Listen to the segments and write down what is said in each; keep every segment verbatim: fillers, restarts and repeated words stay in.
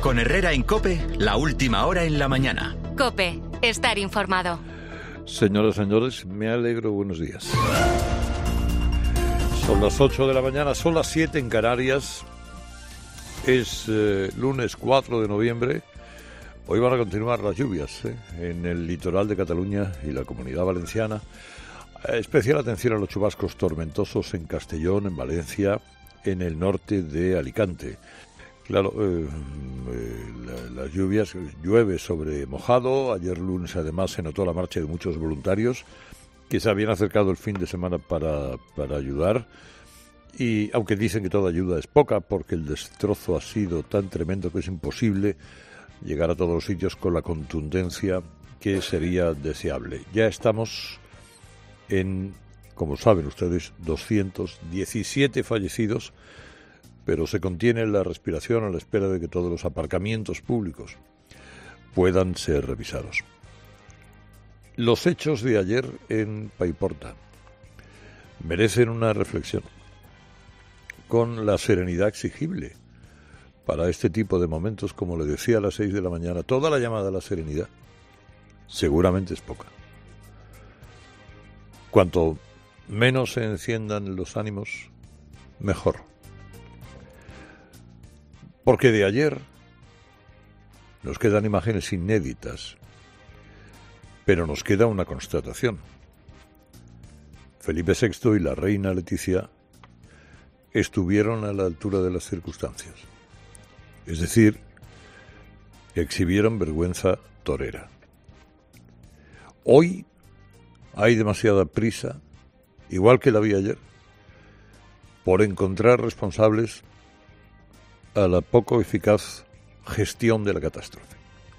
Con Herrera en COPE, la última hora en la mañana. COPE, estar informado. Señoras y señores, me alegro, buenos días. Son las ocho de la mañana, son las siete en Canarias. Es eh, lunes cuatro de noviembre. Hoy van a continuar las lluvias ¿eh? en el litoral de Cataluña y la Comunidad Valenciana. Especial atención a los chubascos tormentosos en Castellón, en Valencia, en el norte de Alicante. Claro, eh, eh, la, las lluvias, llueve sobre mojado. Ayer lunes además se notó la marcha de muchos voluntarios que se habían acercado el fin de semana para, para ayudar. Y aunque dicen que toda ayuda es poca porque el destrozo ha sido tan tremendo que es imposible llegar a todos los sitios con la contundencia que sería deseable. Ya estamos en, como saben ustedes, doscientos diecisiete fallecidos, pero se contiene la respiración a la espera de que todos los aparcamientos públicos puedan ser revisados. Los hechos de ayer en Paiporta merecen una reflexión con la serenidad exigible para este tipo de momentos. Como le decía a las seis de la mañana, toda la llamada a la serenidad seguramente es poca. Cuanto menos se enciendan los ánimos, mejor. Porque de ayer nos quedan imágenes inéditas, pero nos queda una constatación. Felipe sexto y la reina Leticia estuvieron a la altura de las circunstancias. Es decir, exhibieron vergüenza torera. Hoy hay demasiada prisa, igual que la había ayer, por encontrar responsables a la poco eficaz gestión de la catástrofe.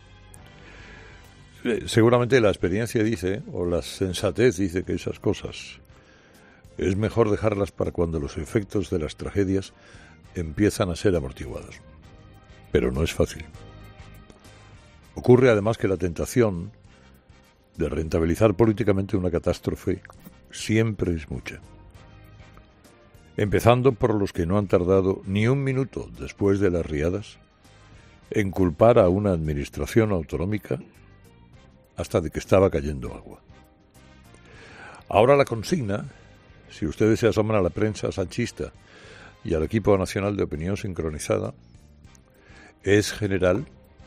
Seguramente la experiencia dice, o la sensatez dice, que esas cosas es mejor dejarlas para cuando los efectos de las tragedias empiezan a ser amortiguados. Pero no es fácil. Ocurre además que la tentación de rentabilizar políticamente una catástrofe siempre es mucha. Empezando por los que no han tardado ni un minuto después de las riadas en culpar a una administración autonómica hasta de que estaba cayendo agua. Ahora la consigna, si ustedes se asoman a la prensa sanchista y al equipo nacional de opinión sincronizada, es general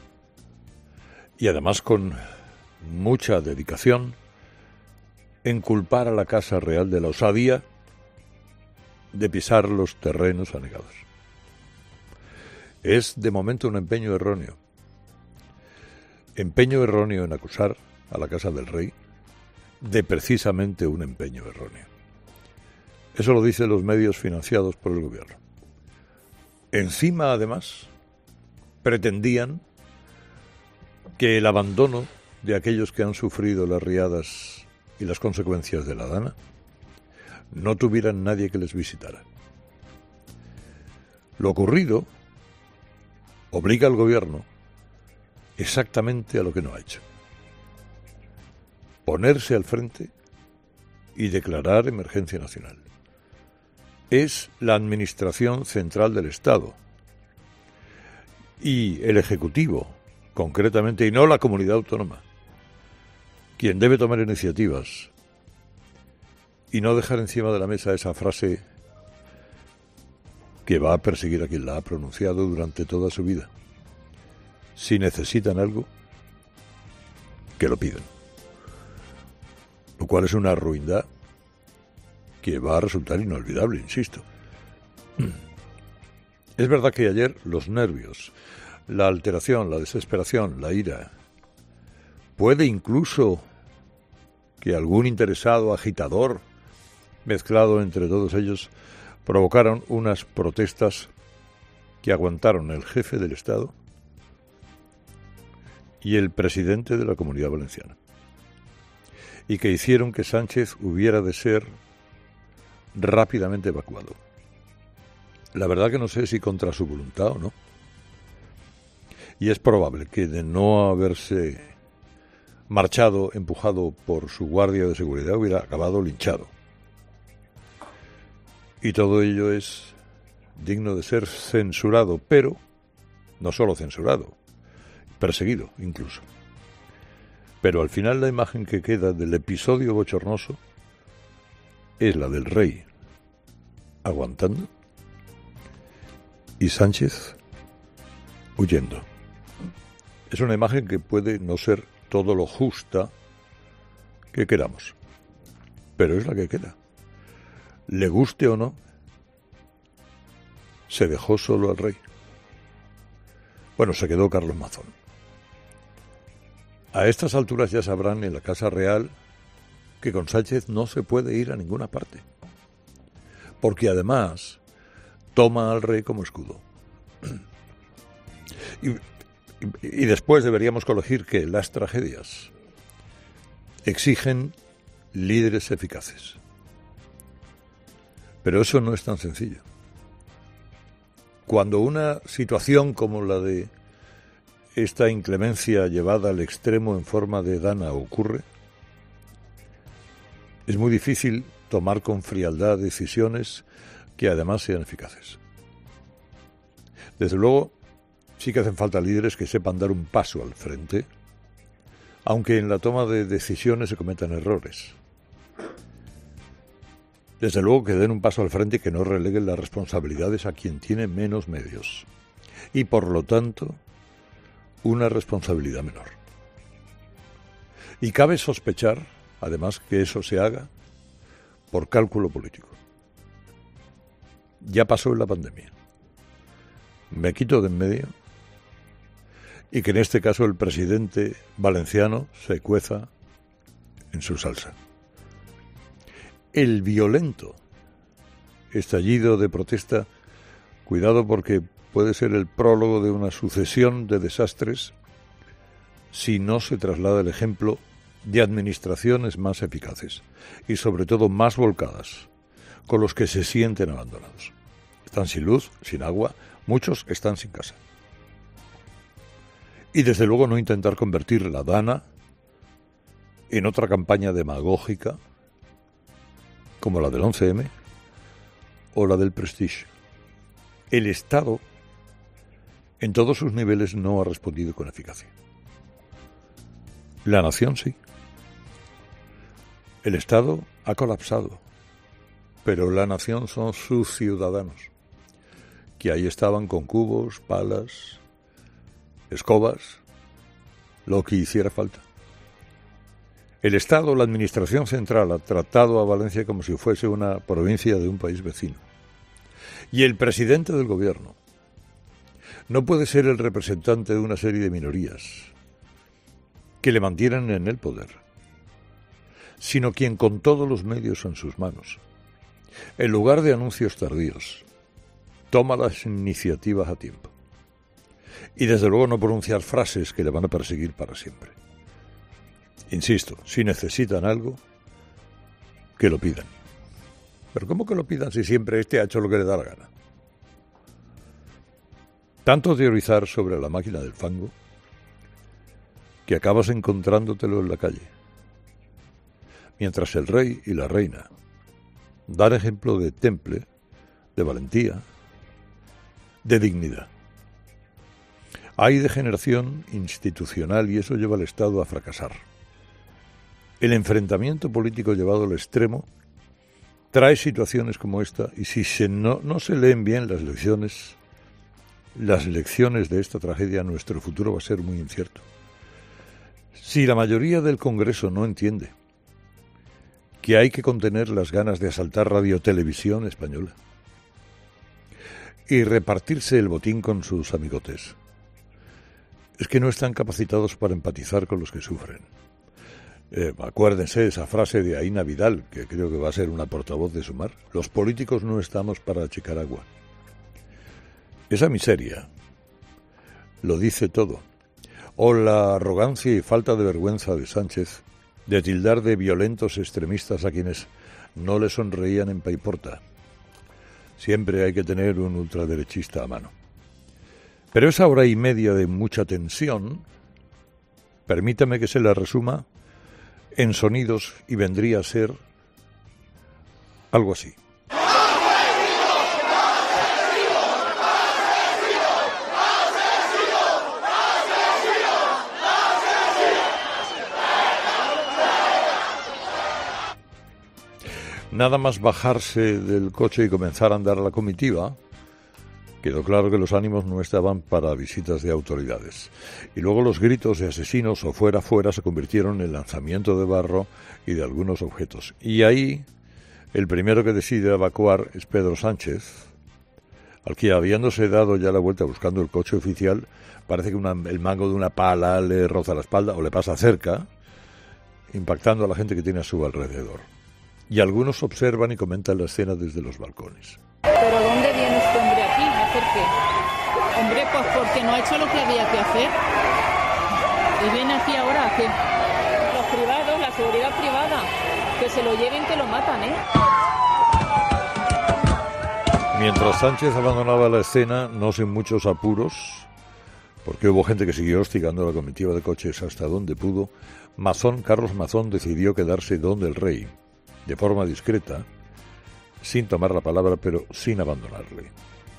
y además con mucha dedicación en culpar a la Casa Real de la osadía de pisar los terrenos anegados. Es de momento un empeño erróneo. Empeño erróneo en acusar a la Casa del Rey de precisamente un empeño erróneo. Eso lo dicen los medios financiados por el gobierno. Encima, además, pretendían que el abandono de aquellos que han sufrido las riadas y las consecuencias de la Dana no tuvieran nadie que les visitara. Lo ocurrido obliga al gobierno exactamente a lo que no ha hecho: ponerse al frente y declarar emergencia nacional. Es la Administración Central del Estado y el Ejecutivo, concretamente, y no la comunidad autónoma, quien debe tomar iniciativas y no dejar encima de la mesa esa frase que va a perseguir a quien la ha pronunciado durante toda su vida. Si necesitan algo, que lo pidan. Lo cual es una ruindad que va a resultar inolvidable, insisto. Es verdad que ayer los nervios, la alteración, la desesperación, la ira, puede incluso que algún interesado agitador mezclado entre todos ellos provocaron unas protestas que aguantaron el jefe del Estado y el presidente de la Comunidad Valenciana, y que hicieron que Sánchez hubiera de ser rápidamente evacuado. La verdad que no sé si contra su voluntad o no. Y es probable que de no haberse marchado, empujado por su guardia de seguridad, hubiera acabado linchado. Y todo ello es digno de ser censurado, pero no solo censurado, perseguido incluso. Pero al final la imagen que queda del episodio bochornoso es la del rey aguantando y Sánchez huyendo. Es una imagen que puede no ser todo lo justa que queramos, pero es la que queda. Le guste o no, se dejó solo al rey. Bueno, se quedó Carlos Mazón. A estas alturas ya sabrán en la Casa Real que con Sánchez no se puede ir a ninguna parte, porque además toma al rey como escudo. Y, y, y después deberíamos colegir que las tragedias exigen líderes eficaces. Pero eso no es tan sencillo. Cuando una situación como la de esta inclemencia llevada al extremo en forma de dana ocurre, es muy difícil tomar con frialdad decisiones que además sean eficaces. Desde luego, sí que hacen falta líderes que sepan dar un paso al frente, aunque en la toma de decisiones se cometan errores. Desde luego que den un paso al frente y que no releguen las responsabilidades a quien tiene menos medios. Y por lo tanto, una responsabilidad menor. Y cabe sospechar, además, que eso se haga por cálculo político. Ya pasó en la pandemia. Me quito de en medio y que en este caso el presidente valenciano se cueza en su salsa. El violento estallido de protesta, cuidado porque puede ser el prólogo de una sucesión de desastres si no se traslada el ejemplo de administraciones más eficaces y sobre todo más volcadas con los que se sienten abandonados. Están sin luz, sin agua, muchos están sin casa. Y desde luego no intentar convertir la Dana en otra campaña demagógica como la del once eme o la del Prestige. El Estado, en todos sus niveles, no ha respondido con eficacia. La nación sí. El Estado ha colapsado, pero la nación son sus ciudadanos, que ahí estaban con cubos, palas, escobas, lo que hiciera falta. El Estado, la Administración Central, ha tratado a Valencia como si fuese una provincia de un país vecino. Y el presidente del gobierno no puede ser el representante de una serie de minorías que le mantienen en el poder, sino quien con todos los medios en sus manos, en lugar de anuncios tardíos, toma las iniciativas a tiempo. Y desde luego no pronunciar frases que le van a perseguir para siempre. Insisto, si necesitan algo, que lo pidan. Pero ¿cómo que lo pidan si siempre este ha hecho lo que le da la gana? Tanto teorizar sobre la máquina del fango que acabas encontrándotelo en la calle. Mientras el rey y la reina dan ejemplo de temple, de valentía, de dignidad. Hay degeneración institucional y eso lleva al Estado a fracasar. El enfrentamiento político llevado al extremo trae situaciones como esta y si se no, no se leen bien las lecciones, las lecciones de esta tragedia, nuestro futuro va a ser muy incierto. Si la mayoría del Congreso no entiende que hay que contener las ganas de asaltar Radio-Televisión Española y repartirse el botín con sus amigotes, es que no están capacitados para empatizar con los que sufren. Eh, acuérdense esa frase de Aína Vidal, que creo que va a ser una portavoz de Sumar. Los políticos no estamos para achicar agua. Esa miseria lo dice todo. O la arrogancia y falta de vergüenza de Sánchez de tildar de violentos extremistas a quienes no le sonreían en Paiporta. Siempre hay que tener un ultraderechista a mano. Pero esa hora y media de mucha tensión, permítame que se la resuma en sonidos y vendría a ser algo así. nada más bajarse del coche y comenzar a andar la comitiva, quedó claro que los ánimos no estaban para visitas de autoridades. Y luego los gritos de asesinos o fuera, fuera se convirtieron en lanzamiento de barro y de algunos objetos. Y ahí el primero que decide evacuar es Pedro Sánchez, al que, habiéndose dado ya la vuelta buscando el coche oficial, parece que una, el mango de una pala le roza la espalda o le pasa cerca, impactando a la gente que tiene a su alrededor. Y algunos observan y comentan la escena desde los balcones. ¿Pero dónde viene este hombre aquí? ¿A hacer qué? Hombre, pues porque no ha hecho lo que había que hacer. Y viene aquí ahora a qué. Los privados, la seguridad privada, que se lo lleven, que lo matan, ¿eh? Mientras Sánchez abandonaba la escena, no sin muchos apuros, porque hubo gente que siguió hostigando a la comitiva de coches hasta donde pudo, Mazón, Carlos Mazón, decidió quedarse donde el rey, de forma discreta, sin tomar la palabra, pero sin abandonarle.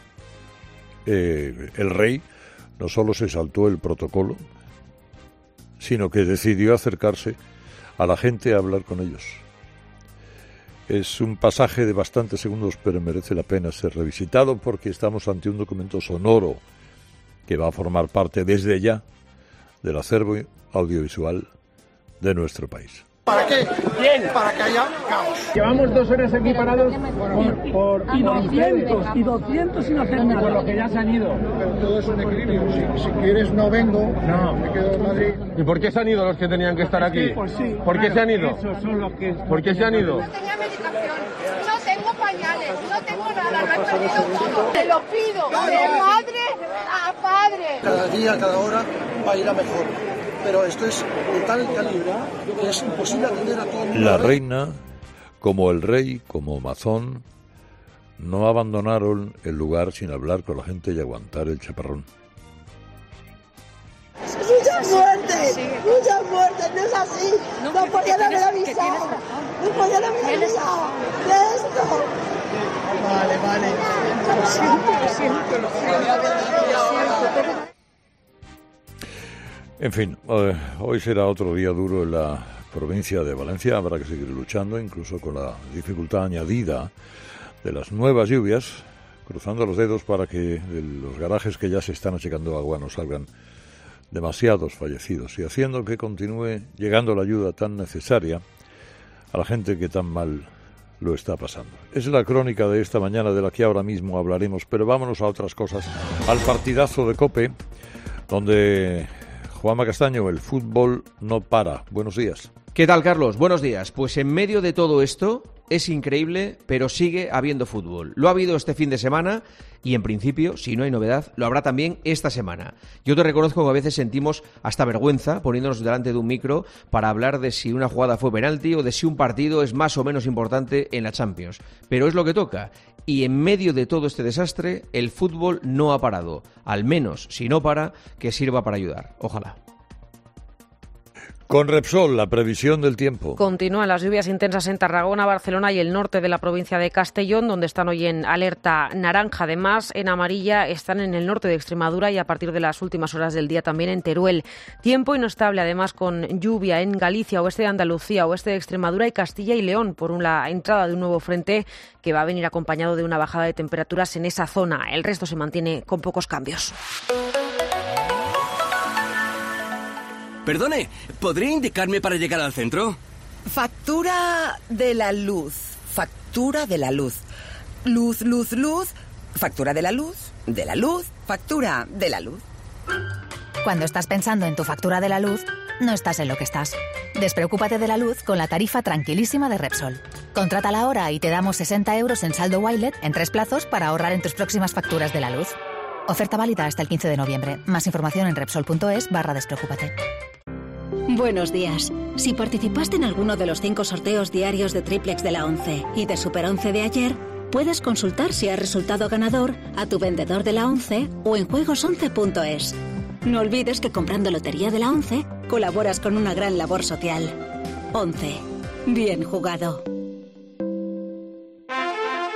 Eh, el rey no solo se saltó el protocolo, sino que decidió acercarse a la gente a hablar con ellos. Es un pasaje de bastantes segundos, pero merece la pena ser revisitado porque estamos ante un documento sonoro que va a formar parte desde ya del acervo audiovisual de nuestro país. ¿Para qué? Bien. Para que haya caos. Llevamos dos horas aquí parados por, por, y doscientos, y doscientos sin hacer nada. Por lo que ya se han ido. Pero todo es un equilibrio. Si, si quieres no vengo, no. Me quedo en Madrid. ¿Y por qué se han ido los que tenían que estar aquí? Pues sí, ¿Por qué claro, se han ido? Esos son los que... ¿Por qué se han ido? No tenía medicación, no tengo pañales, no tengo nada, lo he perdido todo. Te lo pido, de madre a padre. Cada día, cada hora va a ir a mejor. Pero esto es de tal calidad que es imposible atender a todo el mundo. La reina, como el rey, como Mazón, no abandonaron el lugar sin hablar con la gente y aguantar el chaparrón. Mucha muerte, mucha muerte, no es así. No, no podían haber avisado, no podían haber avisado de esto. Vale, vale. Lo siento, lo siento, lo siento. En fin, eh, hoy será otro día duro en la provincia de Valencia. Habrá que seguir luchando, incluso con la dificultad añadida de las nuevas lluvias, cruzando los dedos para que de los garajes que ya se están achicando agua no salgan demasiados fallecidos y haciendo que continúe llegando la ayuda tan necesaria a la gente que tan mal lo está pasando. Es la crónica de esta mañana de la que ahora mismo hablaremos, pero vámonos a otras cosas, al partidazo de COPE, donde... Juanma Castaño, el fútbol no para. Buenos días. ¿Qué tal, Carlos? Buenos días. Pues en medio de todo esto, es increíble, pero sigue habiendo fútbol. Lo ha habido este fin de semana y, en principio, si no hay novedad, lo habrá también esta semana. Yo te reconozco que a veces sentimos hasta vergüenza poniéndonos delante de un micro para hablar de si una jugada fue penalti o de si un partido es más o menos importante en la Champions. Pero es lo que toca. Y en medio de todo este desastre, el fútbol no ha parado. Al menos, si no para, que sirva para ayudar. Ojalá. Con Repsol, la previsión del tiempo. Continúan las lluvias intensas en Tarragona, Barcelona y el norte de la provincia de Castellón, donde están hoy en alerta naranja. Además, en amarilla están en el norte de Extremadura y a partir de las últimas horas del día también en Teruel. Tiempo inestable, además, con lluvia en Galicia, oeste de Andalucía, oeste de Extremadura y Castilla y León, por la entrada de un nuevo frente que va a venir acompañado de una bajada de temperaturas en esa zona. El resto se mantiene con pocos cambios. Perdone, ¿podría indicarme para llegar al centro? Factura de la luz. Factura de la luz. Luz, luz, luz. Factura de la luz. De la luz. Factura de la luz. Cuando estás pensando en tu factura de la luz, no estás en lo que estás. Despreocúpate de la luz con la tarifa tranquilísima de Repsol. Contrátala ahora y te damos sesenta euros en saldo Wilet en tres plazos para ahorrar en tus próximas facturas de la luz. Oferta válida hasta el quince de noviembre. Más información en Repsol.es barra despreocúpate. Buenos días. Si participaste en alguno de los cinco sorteos diarios de Triplex de la once y de Super once de ayer, puedes consultar si has resultado ganador a tu vendedor de la once o en juegos once punto es. No olvides que comprando Lotería de la once colaboras con una gran labor social. once. Bien jugado.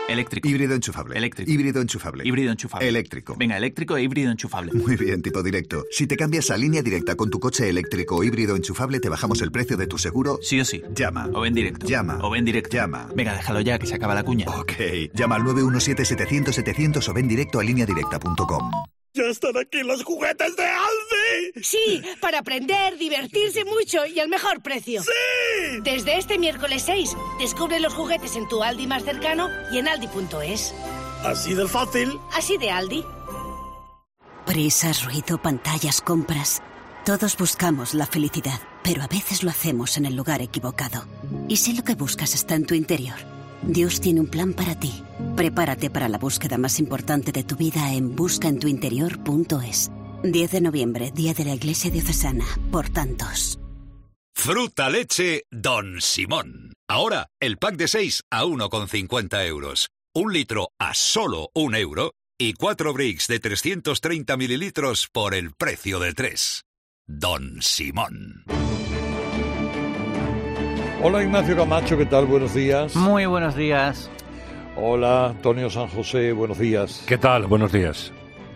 Eléctrico. Híbrido enchufable. Eléctrico. Híbrido enchufable. Híbrido enchufable. Eléctrico. Venga, eléctrico e híbrido enchufable. Muy bien, tipo directo. Si te cambias a Línea Directa con tu coche eléctrico o híbrido enchufable, te bajamos el precio de tu seguro. Sí o sí. Llama. O ven directo. Llama. O ven directo. Llama. Venga, déjalo ya, que se acaba la cuña. Ok. Llama al nueve uno siete setecientos setecientos o ven directo a línea directa punto com. ¡Ya están aquí los juguetes de Aldi! Sí, para aprender, divertirse mucho y al mejor precio. ¡Sí! Desde este miércoles seis, descubre los juguetes en tu Aldi más cercano y en aldi punto es. Así de fácil. Así de Aldi. Prisas, ruido, pantallas, compras. Todos buscamos la felicidad, pero a veces lo hacemos en el lugar equivocado. Y si lo que buscas está en tu interior, Dios tiene un plan para ti. Prepárate para la búsqueda más importante de tu vida en busca en tu interior punto es. diez de noviembre, Día de la Iglesia Diocesana, por tantos. Fruta leche Don Simón. Ahora, el pack de seis a uno con cincuenta euros. Un litro a solo un euro. Y cuatro bricks de trescientos treinta mililitros por el precio de tres. Don Simón. Hola Ignacio Camacho, ¿qué tal? Buenos días. Muy buenos días. Hola Antonio San José, buenos días. ¿Qué tal? Buenos días.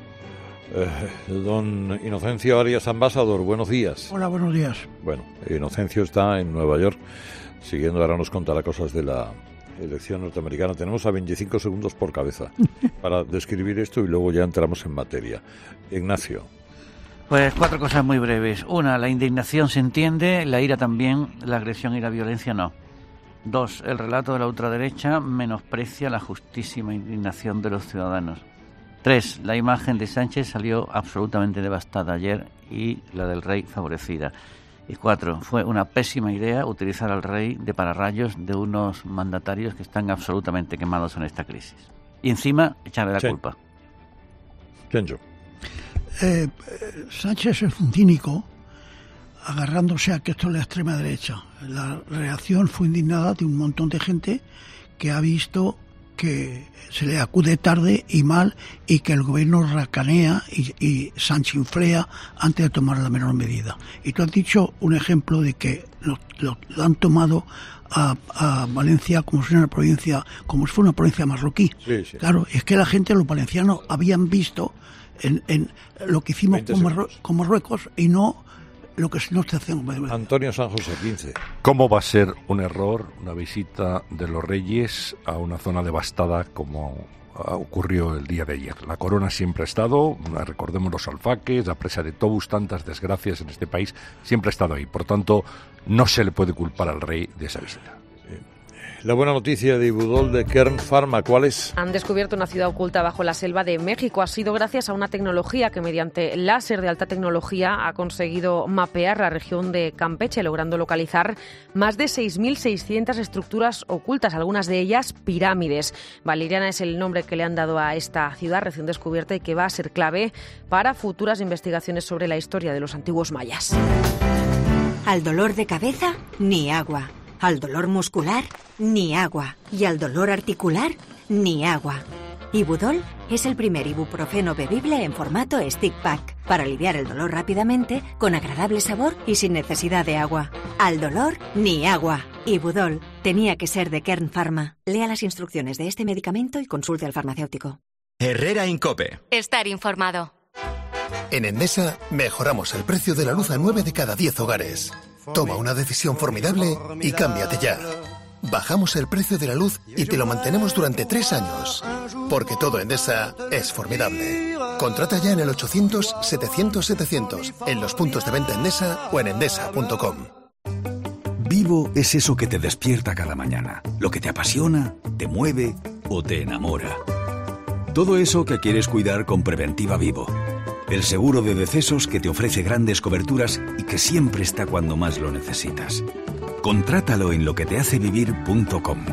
Eh, don Inocencio Arias Ambasador, buenos días. Hola, buenos días. Bueno, Inocencio está en Nueva York, siguiendo, ahora nos contará cosas de la elección norteamericana. Tenemos a veinticinco segundos por cabeza para describir esto y luego ya entramos en materia. Ignacio. Pues cuatro cosas muy breves. Una, la indignación se entiende, la ira también, la agresión y la violencia no. Dos, el relato de la ultraderecha menosprecia la justísima indignación de los ciudadanos. Tres, la imagen de Sánchez salió absolutamente devastada ayer y la del rey favorecida. Y cuatro, fue una pésima idea utilizar al rey de pararrayos de unos mandatarios que están absolutamente quemados en esta crisis. Y encima, echarle la sí. culpa. Kenjo. Eh, Sánchez es un cínico agarrándose a que esto es la extrema derecha. La reacción fue indignada de un montón de gente que ha visto que se le acude tarde y mal y que el gobierno racanea y, y sanchinflea antes de tomar la menor medida. Y tú has dicho un ejemplo de que lo, lo, lo han tomado a, a Valencia como si fuera una provincia, como si fuera una provincia marroquí. Sí, sí. Claro, es que la gente, los valencianos, habían visto en, en lo que hicimos con, Marru- con Marruecos y no lo que no se hace. Antonio San José, quince. ¿Cómo va a ser un error una visita de los Reyes a una zona devastada como ocurrió el día de ayer? La corona siempre ha estado, recordemos los alfaques, la presa de Tobús, tantas desgracias en este país, siempre ha estado ahí. Por tanto, no se le puede culpar al rey de esa visita. La buena noticia de Ibudol de Kern Pharma, ¿cuál es? Han descubierto una ciudad oculta bajo la selva de México. Ha sido gracias a una tecnología que mediante láser de alta tecnología ha conseguido mapear la región de Campeche, logrando localizar más de seis mil seiscientas estructuras ocultas, algunas de ellas pirámides. Valeriana es el nombre que le han dado a esta ciudad recién descubierta y que va a ser clave para futuras investigaciones sobre la historia de los antiguos mayas. Al dolor de cabeza, ni agua. Al dolor muscular, ni agua. Y al dolor articular, ni agua. Ibudol es el primer ibuprofeno bebible en formato stick pack para aliviar el dolor rápidamente, con agradable sabor y sin necesidad de agua. Al dolor, ni agua. Ibudol tenía que ser de Kern Pharma. Lea las instrucciones de este medicamento y consulte al farmacéutico. Herrera Incope. Estar informado. En Endesa mejoramos el precio de la luz a nueve de cada diez hogares. Toma una decisión formidable y cámbiate ya. Bajamos el precio de la luz y te lo mantenemos durante tres años. Porque todo Endesa es formidable. Contrata ya en el ochocientos setecientos setecientos, en los puntos de venta Endesa o en endesa punto com. Vivo es eso que te despierta cada mañana, lo que te apasiona, te mueve o te enamora. Todo eso que quieres cuidar con Preventiva Vivo. El seguro de decesos que te ofrece grandes coberturas y que siempre está cuando más lo necesitas. Contrátalo en lo que te hace vivir punto com.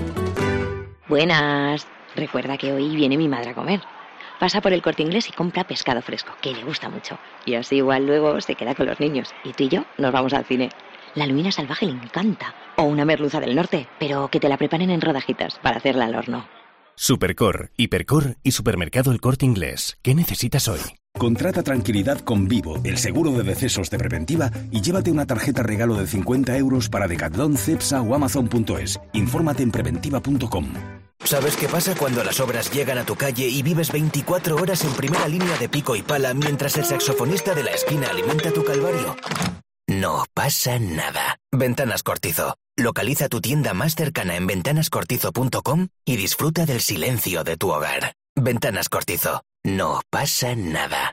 Buenas. Recuerda que hoy viene mi madre a comer. Pasa por el Corte Inglés y compra pescado fresco, que le gusta mucho. Y así igual luego se queda con los niños. Y tú y yo nos vamos al cine. La lubina salvaje le encanta. O una merluza del norte, pero que te la preparen en rodajitas para hacerla al horno. Supercor, Hipercor y Supermercado El Corte Inglés. ¿Qué necesitas hoy? Contrata tranquilidad con Vivo, el seguro de decesos de Preventiva, y llévate una tarjeta regalo de cincuenta euros para Decathlon, Cepsa o Amazon punto es. Infórmate en preventiva punto com. ¿Sabes qué pasa cuando las obras llegan a tu calle y vives veinticuatro horas en primera línea de pico y pala mientras el saxofonista de la esquina alimenta tu calvario? No pasa nada. Ventanas Cortizo. Localiza tu tienda más cercana en ventanas cortizo punto com y disfruta del silencio de tu hogar. Ventanas Cortizo. No pasa nada.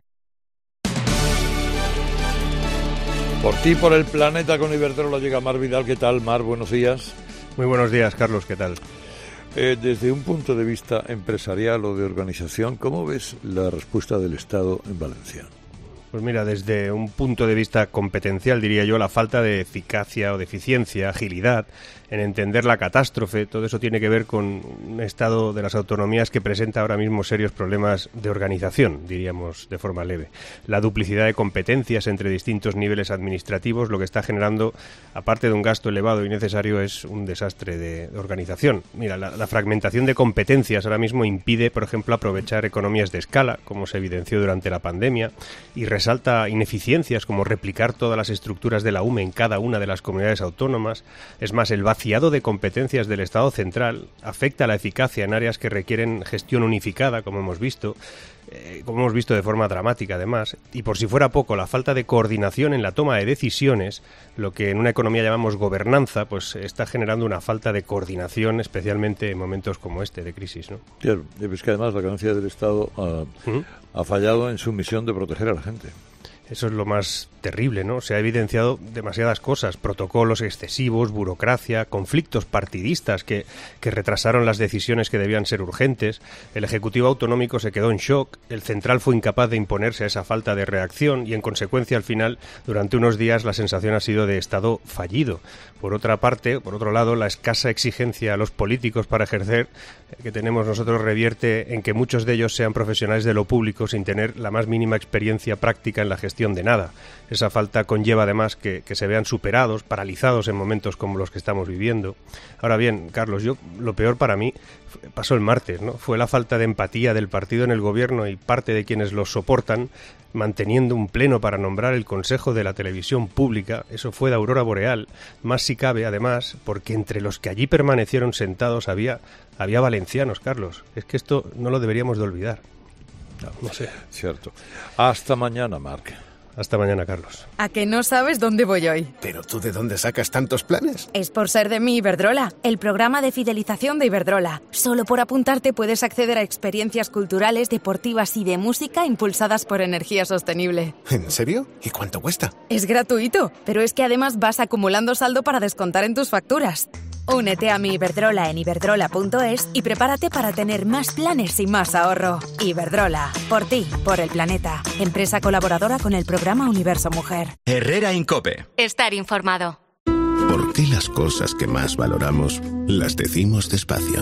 Por ti, por el planeta, con Iberdrola llega Mar Vidal. ¿Qué tal, Mar? Buenos días. Muy buenos días, Carlos. ¿Qué tal? Eh, desde un punto de vista empresarial o de organización, ¿cómo ves la respuesta del Estado en Valencia? Pues mira, desde un punto de vista competencial, diría yo, la falta de eficacia o de eficiencia, agilidad en entender la catástrofe, todo eso tiene que ver con un estado de las autonomías que presenta ahora mismo serios problemas de organización, diríamos de forma leve. La duplicidad de competencias entre distintos niveles administrativos lo que está generando, aparte de un gasto elevado y necesario, es un desastre de, de organización. Mira, la, la fragmentación de competencias ahora mismo impide, por ejemplo, aprovechar economías de escala, como se evidenció durante la pandemia, y resalta ineficiencias como replicar todas las estructuras de la U M E en cada una de las comunidades autónomas. Es más, el vaciado de competencias del Estado central afecta a la eficacia en áreas que requieren gestión unificada, como hemos visto, eh, como hemos visto de forma dramática además, y por si fuera poco, la falta de coordinación en la toma de decisiones, lo que en una economía llamamos gobernanza, pues está generando una falta de coordinación, especialmente en momentos como este de crisis, ¿no? Claro, es que además la carencia del Estado ha, ¿Mm? ha fallado en su misión de proteger a la gente. Eso es lo más terrible, ¿no? Se ha evidenciado demasiadas cosas, protocolos excesivos, burocracia, conflictos partidistas que, que retrasaron las decisiones que debían ser urgentes. El Ejecutivo Autonómico se quedó en shock, el Central fue incapaz de imponerse a esa falta de reacción y, en consecuencia, al final, durante unos días, la sensación ha sido de Estado fallido. Por otra parte, por otro lado, la escasa exigencia a los políticos para ejercer que tenemos nosotros revierte en que muchos de ellos sean profesionales de lo público sin tener la más mínima experiencia práctica en la gestión de nada. Esa falta conlleva además que, que se vean superados, paralizados en momentos como los que estamos viviendo. Ahora bien, Carlos, yo lo peor para mí pasó el martes, ¿no? Fue la falta de empatía del partido en el gobierno y parte de quienes los soportan, manteniendo un pleno para nombrar el Consejo de la Televisión Pública. Eso fue de aurora boreal, más si cabe además, porque entre los que allí permanecieron sentados había, había valencianos, Carlos. Es que esto no lo deberíamos de olvidar. No, no sé. Cierto. Hasta mañana, Marc. Hasta mañana, Carlos. ¿A que no sabes dónde voy hoy? ¿Pero tú de dónde sacas tantos planes? Es por ser de mi Iberdrola, el programa de fidelización de Iberdrola. Solo por apuntarte puedes acceder a experiencias culturales, deportivas y de música impulsadas por energía sostenible. ¿En serio? ¿Y cuánto cuesta? Es gratuito, pero es que además vas acumulando saldo para descontar en tus facturas. Únete a mi Iberdrola en iberdrola punto es y prepárate para tener más planes y más ahorro. Iberdrola, por ti, por el planeta. Empresa colaboradora con el programa Universo Mujer. Herrera Incope. Estar informado. ¿Por qué las cosas que más valoramos las decimos despacio?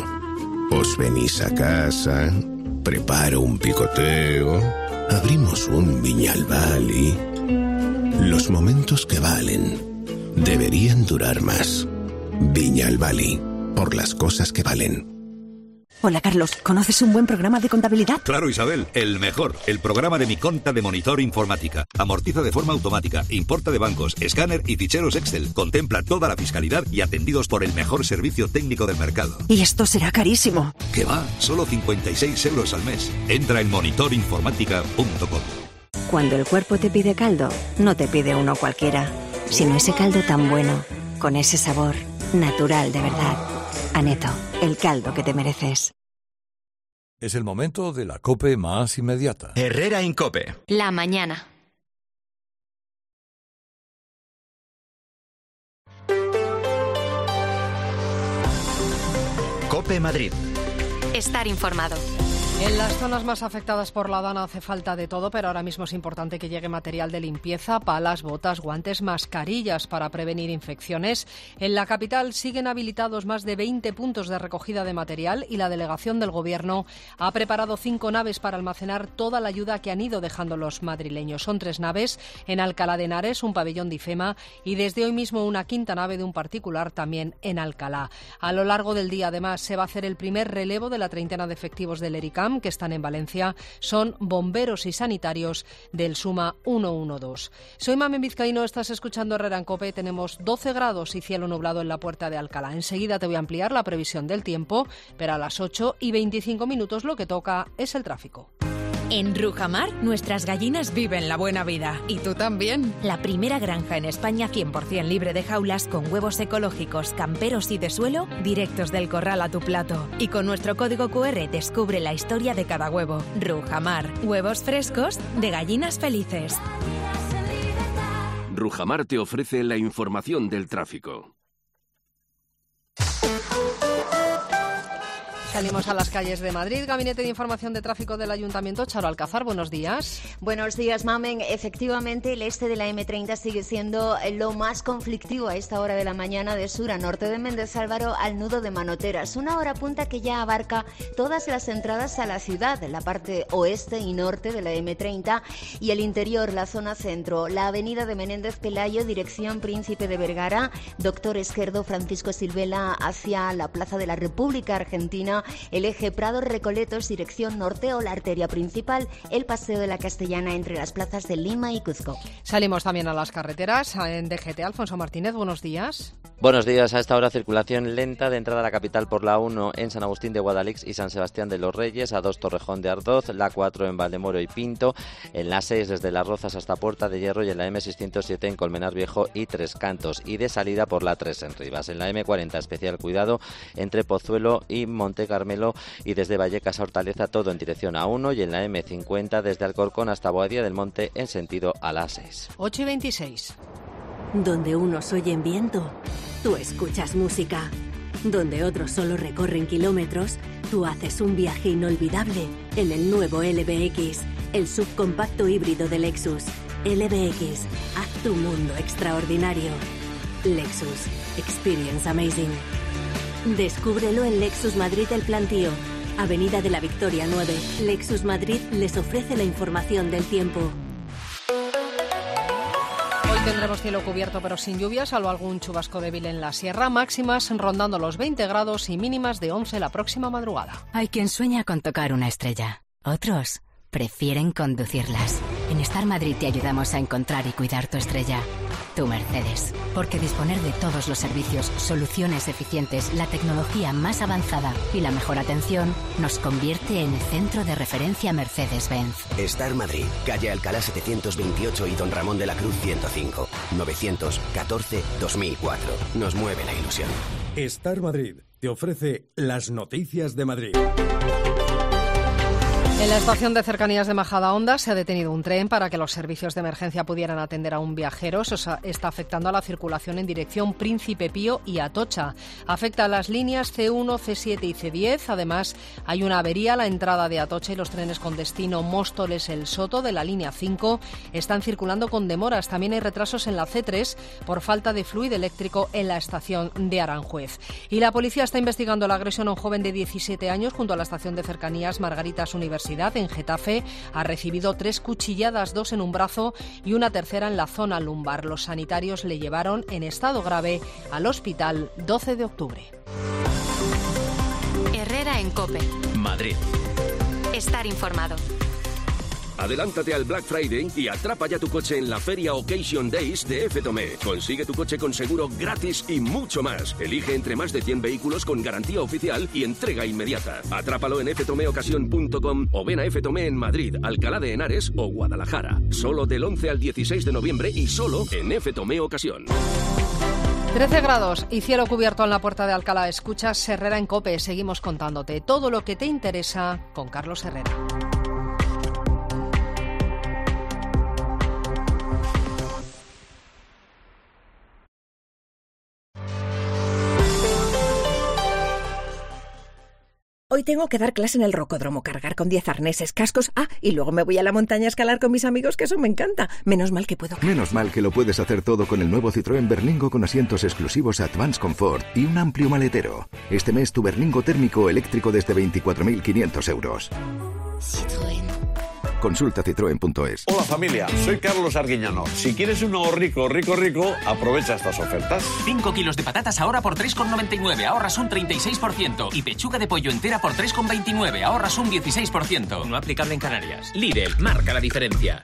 Os venís a casa, preparo un picoteo, abrimos un Viñalbal y... Los momentos que valen deberían durar más. Viñalbal, por las cosas que valen. Hola, Carlos. ¿Conoces un buen programa de contabilidad? Claro, Isabel. El mejor. El programa de Mi Conta de Monitor Informática. Amortiza de forma automática. Importa de bancos, escáner y ficheros Excel. Contempla toda la fiscalidad y atendidos por el mejor servicio técnico del mercado. Y esto será carísimo. ¿Qué va? Solo cincuenta y seis euros al mes. Entra en monitor informática punto com. Cuando el cuerpo te pide caldo, no te pide uno cualquiera, sino ese caldo tan bueno, con ese sabor natural de verdad. Aneto, el caldo que te mereces. Es el momento de la COPE más inmediata. Herrera Incope. La mañana. COPE Madrid. Estar informado. En las zonas más afectadas por la Dana hace falta de todo, pero ahora mismo es importante que llegue material de limpieza, palas, botas, guantes, mascarillas para prevenir infecciones. En la capital siguen habilitados más de veinte puntos de recogida de material y la delegación del Gobierno ha preparado cinco naves para almacenar toda la ayuda que han ido dejando los madrileños. Son tres naves en Alcalá de Henares, un pabellón de IFEMA y desde hoy mismo una quinta nave de un particular también en Alcalá. A lo largo del día, además, se va a hacer el primer relevo de la treintena de efectivos del ERICAM CAM, que están en Valencia, son bomberos y sanitarios del Suma ciento doce. Soy Mamen Vizcaíno, estás escuchando Herrera en COPE. Tenemos doce grados y cielo nublado en la Puerta de Alcalá. Enseguida te voy a ampliar la previsión del tiempo, pero a las ocho y veinticinco minutos lo que toca es el tráfico. En Rujamar, nuestras gallinas viven la buena vida. ¿Y tú también? La primera granja en España cien por ciento libre de jaulas, con huevos ecológicos, camperos y de suelo, directos del corral a tu plato. Y con nuestro código cu erre descubre la historia de cada huevo. Rujamar, huevos frescos de gallinas felices. Rujamar te ofrece la información del tráfico. Salimos a las calles de Madrid. Gabinete de Información de Tráfico del Ayuntamiento. Charo Alcázar, buenos días. Buenos días, Mamen. Efectivamente, el este de la eme treinta sigue siendo lo más conflictivo a esta hora de la mañana, de sur a norte de Méndez Álvaro al nudo de Manoteras. Una hora punta que ya abarca todas las entradas a la ciudad, la parte oeste y norte de la eme treinta y el interior, la zona centro. La avenida de Menéndez Pelayo, dirección Príncipe de Vergara, Doctor Esquerdo, Francisco Silvela hacia la Plaza de la República Argentina, el eje Prado-Recoletos, dirección norte, o la arteria principal, el Paseo de la Castellana entre las plazas de Lima y Cuzco. Salimos también a las carreteras. En D G T, Alfonso Martínez, buenos días. Buenos días. A esta hora circulación lenta de entrada a la capital por la uno en San Agustín de Guadalix y San Sebastián de los Reyes, a dos Torrejón de Ardoz, la cuatro en Valdemoro y Pinto, en la seis desde Las Rozas hasta Puerta de Hierro y en la eme seiscientos siete en Colmenar Viejo y Tres Cantos, y de salida por la tres en Rivas. En la eme cuarenta especial cuidado entre Pozuelo y Monte Carmelo y desde Vallecas a Hortaleza, todo en dirección a uno, y en la eme cincuenta desde Alcorcón hasta Boadilla del Monte en sentido a la seis. ocho y veintiséis. Donde unos oyen viento, tú escuchas música. Donde otros solo recorren kilómetros, tú haces un viaje inolvidable en el nuevo ele be equis, el subcompacto híbrido de Lexus. ele be equis, haz tu mundo extraordinario. Lexus, experience amazing. Descúbrelo en Lexus Madrid El Plantío, Avenida de la Victoria nueve. Lexus Madrid les ofrece la información del tiempo. Hoy tendremos cielo cubierto pero sin lluvia, salvo algún chubasco débil en la sierra. Máximas rondando los veinte grados y mínimas de once la próxima madrugada. Hay quien sueña con tocar una estrella. Otros prefieren conducirlas. En Star Madrid te ayudamos a encontrar y cuidar tu estrella. Tu Mercedes. Porque disponer de todos los servicios, soluciones eficientes, la tecnología más avanzada y la mejor atención nos convierte en centro de referencia Mercedes-Benz. Star Madrid, calle Alcalá setecientos veintiocho y Don Ramón de la Cruz ciento cinco. novecientos catorce dos mil cuatro. Nos mueve la ilusión. Star Madrid te ofrece las noticias de Madrid. En la estación de cercanías de Majadahonda se ha detenido un tren para que los servicios de emergencia pudieran atender a un viajero. Eso está afectando a la circulación en dirección Príncipe Pío y Atocha. Afecta a las líneas ce uno, ce siete y ce diez. Además, hay una avería a la entrada de Atocha y los trenes con destino Móstoles-El Soto de la línea cinco están circulando con demoras. También hay retrasos en la ce tres por falta de fluido eléctrico en la estación de Aranjuez. Y la policía está investigando la agresión a un joven de diecisiete años junto a la estación de cercanías Margaritas Universidad en Getafe. Ha recibido tres cuchilladas, dos en un brazo y una tercera en la zona lumbar. Los sanitarios le llevaron en estado grave al hospital doce de octubre. Herrera en COPE. Madrid. Estar informado. Adelántate al Black Friday y atrapa ya tu coche en la feria Occasion Days de F Tomé. Consigue tu coche con seguro gratis y mucho más. Elige entre más de cien vehículos con garantía oficial y entrega inmediata. Atrápalo en f tome ocasión punto com o ven a F Tomé en Madrid, Alcalá de Henares o Guadalajara. Solo del once al dieciséis de noviembre y solo en F Tomé Ocasión. trece grados y cielo cubierto en la Puerta de Alcalá. Escuchas Herrera en COPE. Seguimos contándote todo lo que te interesa con Carlos Herrera. Hoy tengo que dar clase en el rocódromo, cargar con diez arneses, cascos. Ah, y luego me voy a la montaña a escalar con mis amigos, que eso me encanta. Menos mal que puedo... Menos mal que lo puedes hacer todo con el nuevo Citroën Berlingo con asientos exclusivos Advance Comfort y un amplio maletero. Este mes tu Berlingo térmico eléctrico desde veinticuatro mil quinientos euros. Citroën. Consulta citroen punto es. Hola familia, soy Carlos Arguiñano. Si quieres un nuevo rico, rico, rico, aprovecha estas ofertas. cinco kilos de patatas ahora por tres con noventa y nueve, ahorras un treinta y seis por ciento. Y pechuga de pollo entera por tres con veintinueve, ahorras un dieciséis por ciento. No aplicable en Canarias. Lidl, marca la diferencia.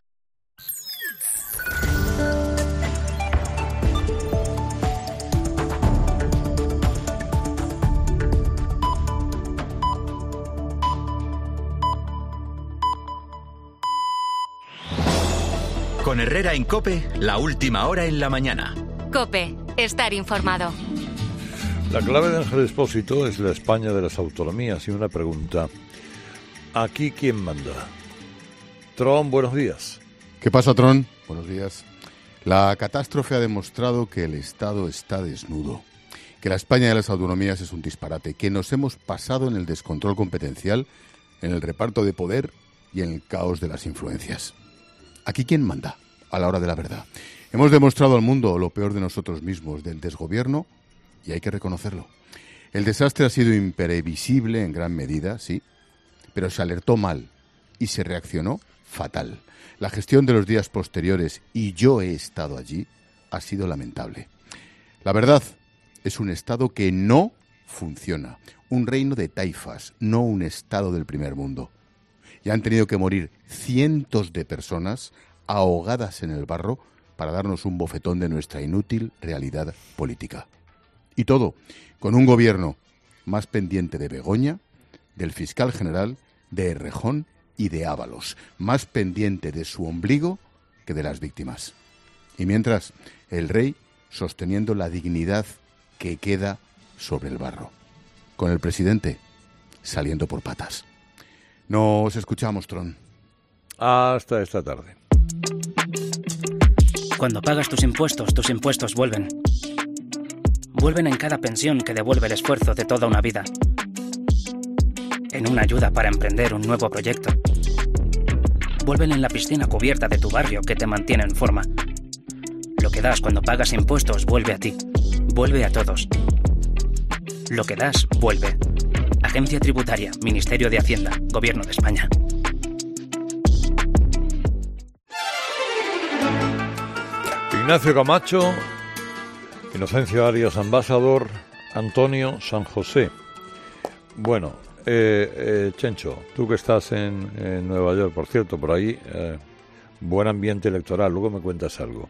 Con Herrera en COPE, la última hora en la mañana. COPE, estar informado. La clave de Ángel Expósito es la España de las autonomías y una pregunta. ¿Aquí quién manda? Tron, buenos días. ¿Qué pasa, Tron? Buenos días. La catástrofe ha demostrado que el Estado está desnudo, que la España de las autonomías es un disparate, que nos hemos pasado en el descontrol competencial, en el reparto de poder y en el caos de las influencias. ¿Aquí quién manda? A la hora de la verdad. Hemos demostrado al mundo lo peor de nosotros mismos, del desgobierno, y hay que reconocerlo. El desastre ha sido imprevisible en gran medida, sí, pero se alertó mal y se reaccionó fatal. La gestión de los días posteriores, y yo he estado allí, ha sido lamentable. La verdad es un Estado que no funciona, un reino de taifas, no un Estado del primer mundo. Y han tenido que morir cientos de personas ahogadas en el barro para darnos un bofetón de nuestra inútil realidad política. Y todo con un gobierno más pendiente de Begoña, del fiscal general, de Errejón y de Ábalos, más pendiente de su ombligo que de las víctimas. Y mientras, el rey sosteniendo la dignidad que queda sobre el barro, con el presidente saliendo por patas. Nos escuchamos, Tron. Hasta esta tarde. Cuando pagas tus impuestos, tus impuestos vuelven. Vuelven en cada pensión que devuelve el esfuerzo de toda una vida. En una ayuda para emprender un nuevo proyecto. Vuelven en la piscina cubierta de tu barrio que te mantiene en forma. Lo que das cuando pagas impuestos vuelve a ti. Vuelve a todos. Lo que das vuelve. Agencia Tributaria, Ministerio de Hacienda, Gobierno de España. Ignacio Camacho, Inocencio Arias Ambasador, Antonio San José. Bueno, eh, eh, Chencho, tú que estás en, en Nueva York, por cierto, por ahí, eh, buen ambiente electoral, luego me cuentas algo.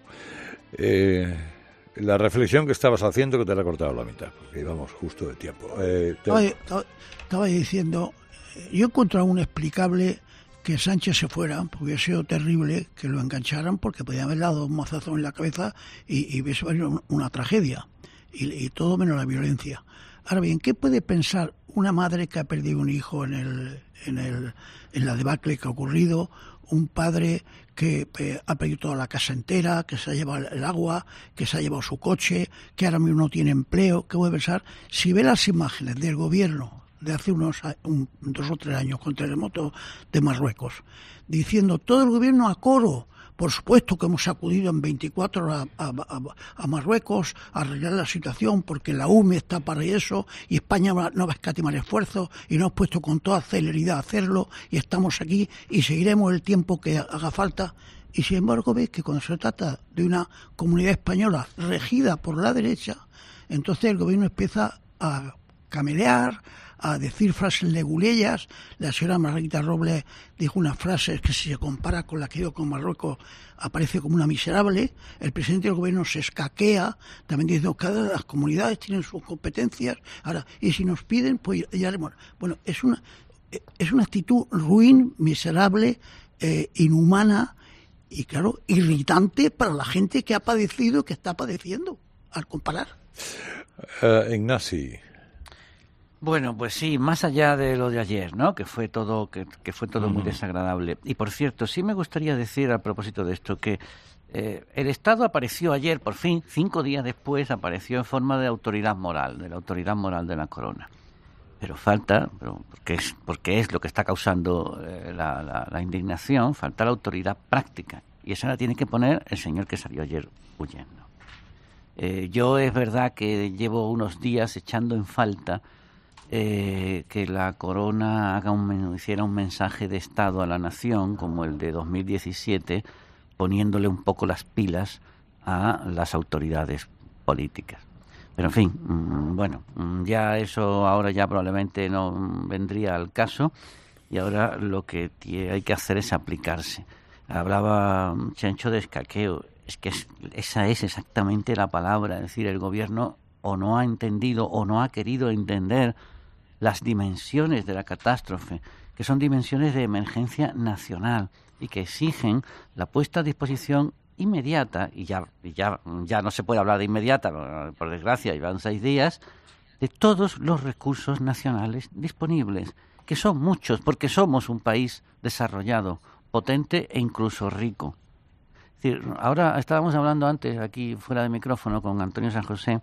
Eh, la reflexión que estabas haciendo, que te la he cortado a la mitad, porque íbamos justo de tiempo. Eh, te... estaba, estaba, estaba diciendo, yo encontraba un explicable que Sánchez se fuera, porque hubiera sido terrible que lo engancharan, porque podían haber dado un mozazo en la cabeza y, y hubiese venido una tragedia, y, y todo menos la violencia. Ahora bien, ¿qué puede pensar una madre que ha perdido un hijo en el, en el, en la debacle que ha ocurrido, un padre que eh, ha perdido toda la casa entera, que se ha llevado el agua, que se ha llevado su coche, que ahora mismo no tiene empleo? ¿Qué puede pensar? Si ve las imágenes del gobierno de hace unos un, dos o tres años con el terremoto de Marruecos, diciendo todo el gobierno a coro, por supuesto que hemos acudido en veinticuatro horas a, a, a Marruecos a arreglar la situación porque la U M E está para eso y España no va a escatimar esfuerzos y nos hemos puesto con toda celeridad a hacerlo y estamos aquí y seguiremos el tiempo que haga falta. Y sin embargo ves que cuando se trata de una comunidad española regida por la derecha, entonces el gobierno empieza a camelear, a decir frases leguleyas. La señora Margarita Robles dijo unas frases que si se compara con la que dio con Marruecos aparece como una miserable. El presidente del gobierno se escaquea, también diciendo que cada las comunidades tienen sus competencias. Ahora, y si nos piden, pues ya haremos. Bueno, es una, es una actitud ruin, miserable, eh, inhumana y, claro, irritante para la gente que ha padecido, que está padeciendo, al comparar. Uh, Ignasi. Bueno, pues sí, más allá de lo de ayer, ¿no? Que fue todo, que, que fue todo uh-huh. muy desagradable. Y por cierto, sí me gustaría decir a propósito de esto que eh, el Estado apareció ayer, por fin, cinco días después, apareció en forma de autoridad moral, de la autoridad moral de la corona. Pero falta, pero porque es, porque es lo que está causando eh, la, la, la indignación, falta la autoridad práctica. Y esa la tiene que poner el señor que salió ayer huyendo. Eh, yo es verdad que llevo unos días echando en falta eh, que la corona haga un, hiciera un mensaje de Estado a la nación, como el de dos mil diecisiete, poniéndole un poco las pilas a las autoridades políticas. Pero en fin, bueno, ya eso ahora ya probablemente no vendría al caso, y ahora lo que hay que hacer es aplicarse. Hablaba Chencho de escaqueo, es que es, esa es exactamente la palabra, es decir, el gobierno o no ha entendido o no ha querido entender las dimensiones de la catástrofe, que son dimensiones de emergencia nacional y que exigen la puesta a disposición inmediata, y ya, y ya, ya no se puede hablar de inmediata, por desgracia, llevan seis días, de todos los recursos nacionales disponibles, que son muchos, porque somos un país desarrollado, potente e incluso rico. Es decir, ahora estábamos hablando antes, aquí fuera de micrófono, con Antonio San José,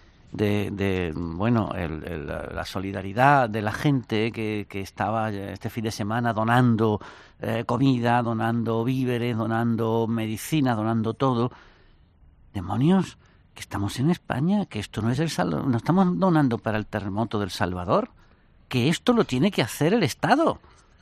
de, de bueno, el, el, la solidaridad de la gente que, que estaba este fin de semana donando eh, comida, donando víveres, donando medicina, donando todo. Demonios, que estamos en España, que esto no es el Salvador, no estamos donando para el terremoto del Salvador, que esto lo tiene que hacer el Estado,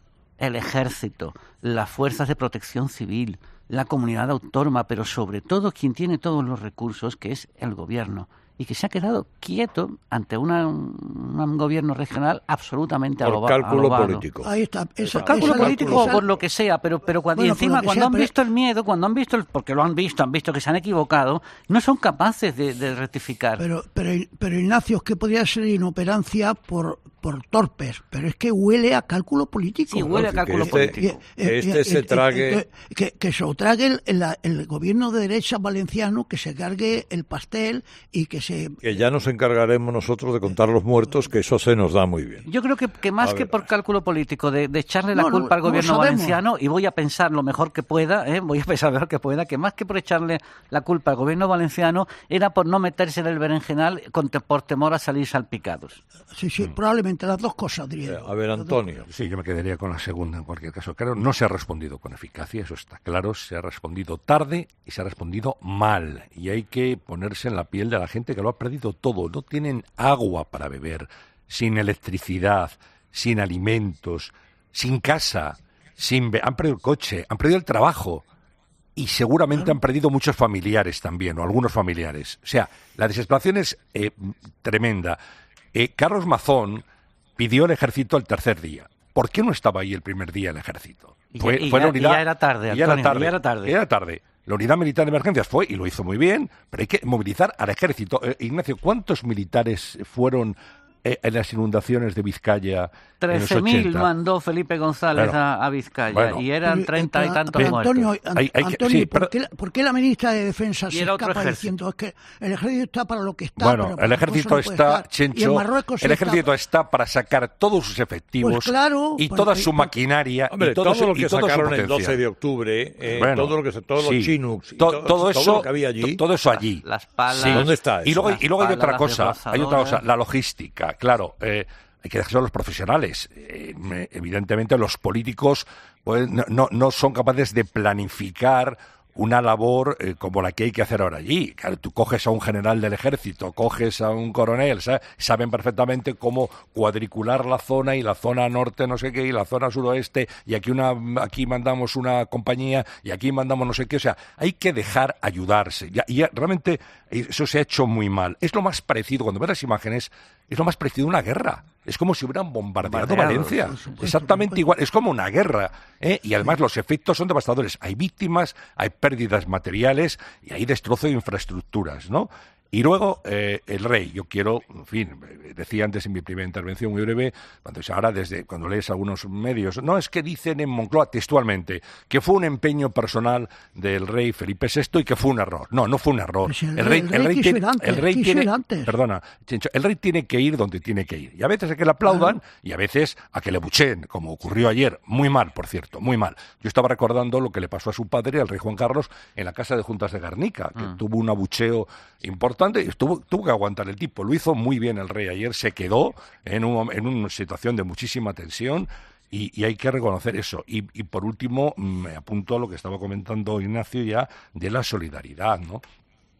el Ejército, las fuerzas de protección civil, la comunidad autónoma, pero sobre todo quien tiene todos los recursos, que es el gobierno, y que se ha quedado quieto ante una, un, un gobierno regional absolutamente por aloba, cálculo alobado. político. Ahí está. Esa, por cálculo esa, político esa, o por lo que sea, pero pero cuando, bueno, y encima por cuando sea, han pero... visto el miedo, cuando han visto, el, porque lo han visto, han visto que se han equivocado, no son capaces de, de rectificar. Pero, pero, pero Ignacio, es que podría ser inoperancia por por torpes, pero es que huele a cálculo político. Sí, huele a cálculo este, político. Que este se trague... Que, que se lo trague el, el, el gobierno de derecha valenciano, que se cargue el pastel y que se... Que ya nos encargaremos nosotros de contar los muertos, que eso se nos da muy bien. Yo creo que, que más que por cálculo político, de, de echarle la no, culpa no, al gobierno no valenciano, y voy a pensar lo mejor que pueda, ¿eh? voy a pensar lo mejor que pueda, que más que por echarle la culpa al gobierno valenciano, era por no meterse en el berenjenal con, por temor a salir salpicados. Sí, sí, mm. probablemente las dos cosas. A ver, Antonio. Sí, yo me quedaría con la segunda en cualquier caso. Claro, no se ha respondido con eficacia, eso está claro. Se ha respondido tarde y se ha respondido mal. Y hay que ponerse en la piel de la gente que lo ha perdido todo. No tienen agua para beber, sin electricidad, sin alimentos, sin casa, sin be- han perdido el coche, han perdido el trabajo. Y seguramente han perdido muchos familiares también, o algunos familiares. O sea, la desesperación es eh, tremenda. Eh, Carlos Mazón pidió el ejército el tercer día. ¿Por qué no estaba ahí el primer día el ejército? Y, fue, y, fue ya, la unidad, y ya era tarde, Antonio, y era tarde, y ya era tarde. Era tarde. La unidad militar de emergencias fue y lo hizo muy bien, pero hay que movilizar al ejército. Eh, Ignacio, ¿cuántos militares fueron eh, en las inundaciones de Vizcaya? trece mil mandó Felipe González bueno, a, a Vizcaya bueno, y eran treinta pero, y tantos pero, muertos. Antonio, An- hay, hay Antonio que, sí, ¿por, pero, qué, ¿por qué la ministra de Defensa se escapa diciendo es que el ejército está para lo que está? Bueno, el ejército no está, Chencho, el ejército está... está para sacar todos sus efectivos pues claro, y toda su maquinaria. Hombre, y todo, todo lo que y todo sacaron el doce de octubre, eh, bueno, todo lo que todos sí, los Chinooks, y to, todo, todo, eso, todo lo que había allí. To, todo eso allí. Las palas. Sí. ¿Dónde está eso? Y luego, y luego hay otra palas, cosa, hay otra cosa, la logística, claro. Eh, hay que dejarlo a los profesionales. Eh, evidentemente los políticos pues, no, no, no son capaces de planificar una labor eh, como la que hay que hacer ahora allí. Claro, tú coges a un general del ejército, coges a un coronel, ¿sabes? Saben perfectamente cómo cuadricular la zona y la zona norte no sé qué y la zona suroeste y aquí una aquí mandamos una compañía y aquí mandamos no sé qué. O sea, hay que dejar ayudarse. Ya, y ya, realmente eso se ha hecho muy mal. Es lo más parecido, cuando ves las imágenes, es lo más parecido a una guerra. Es como si hubieran bombardeado Bombardeado, Valencia. Supuesto, Exactamente igual. Es como una guerra. ¿eh? Y además los efectos son devastadores. Hay víctimas, hay pérdidas materiales y hay destrozo de infraestructuras, ¿no? Y luego, eh, el rey, yo quiero, en fin, decía antes en mi primera intervención muy breve, cuando ahora desde cuando lees algunos medios, no es que dicen en Moncloa textualmente que fue un empeño personal del rey Felipe sexto y que fue un error. No, no fue un error. Pues el, el rey, el rey, tiene, antes, el rey tiene, perdona, Chencho, el rey tiene que ir donde tiene que ir. Y a veces a que le aplaudan ah. y a veces a que le bucheen, como ocurrió ayer. Muy mal, por cierto, muy mal. Yo estaba recordando lo que le pasó a su padre, al rey Juan Carlos, en la casa de Juntas de Guernica, que ah. tuvo un abucheo importante. Y tuvo, tuvo que aguantar el tipo. Lo hizo muy bien el rey ayer. Se quedó en, un, en una situación de muchísima tensión y, y hay que reconocer eso. Y, y por último, me apunto a lo que estaba comentando Ignacio ya de la solidaridad, ¿no?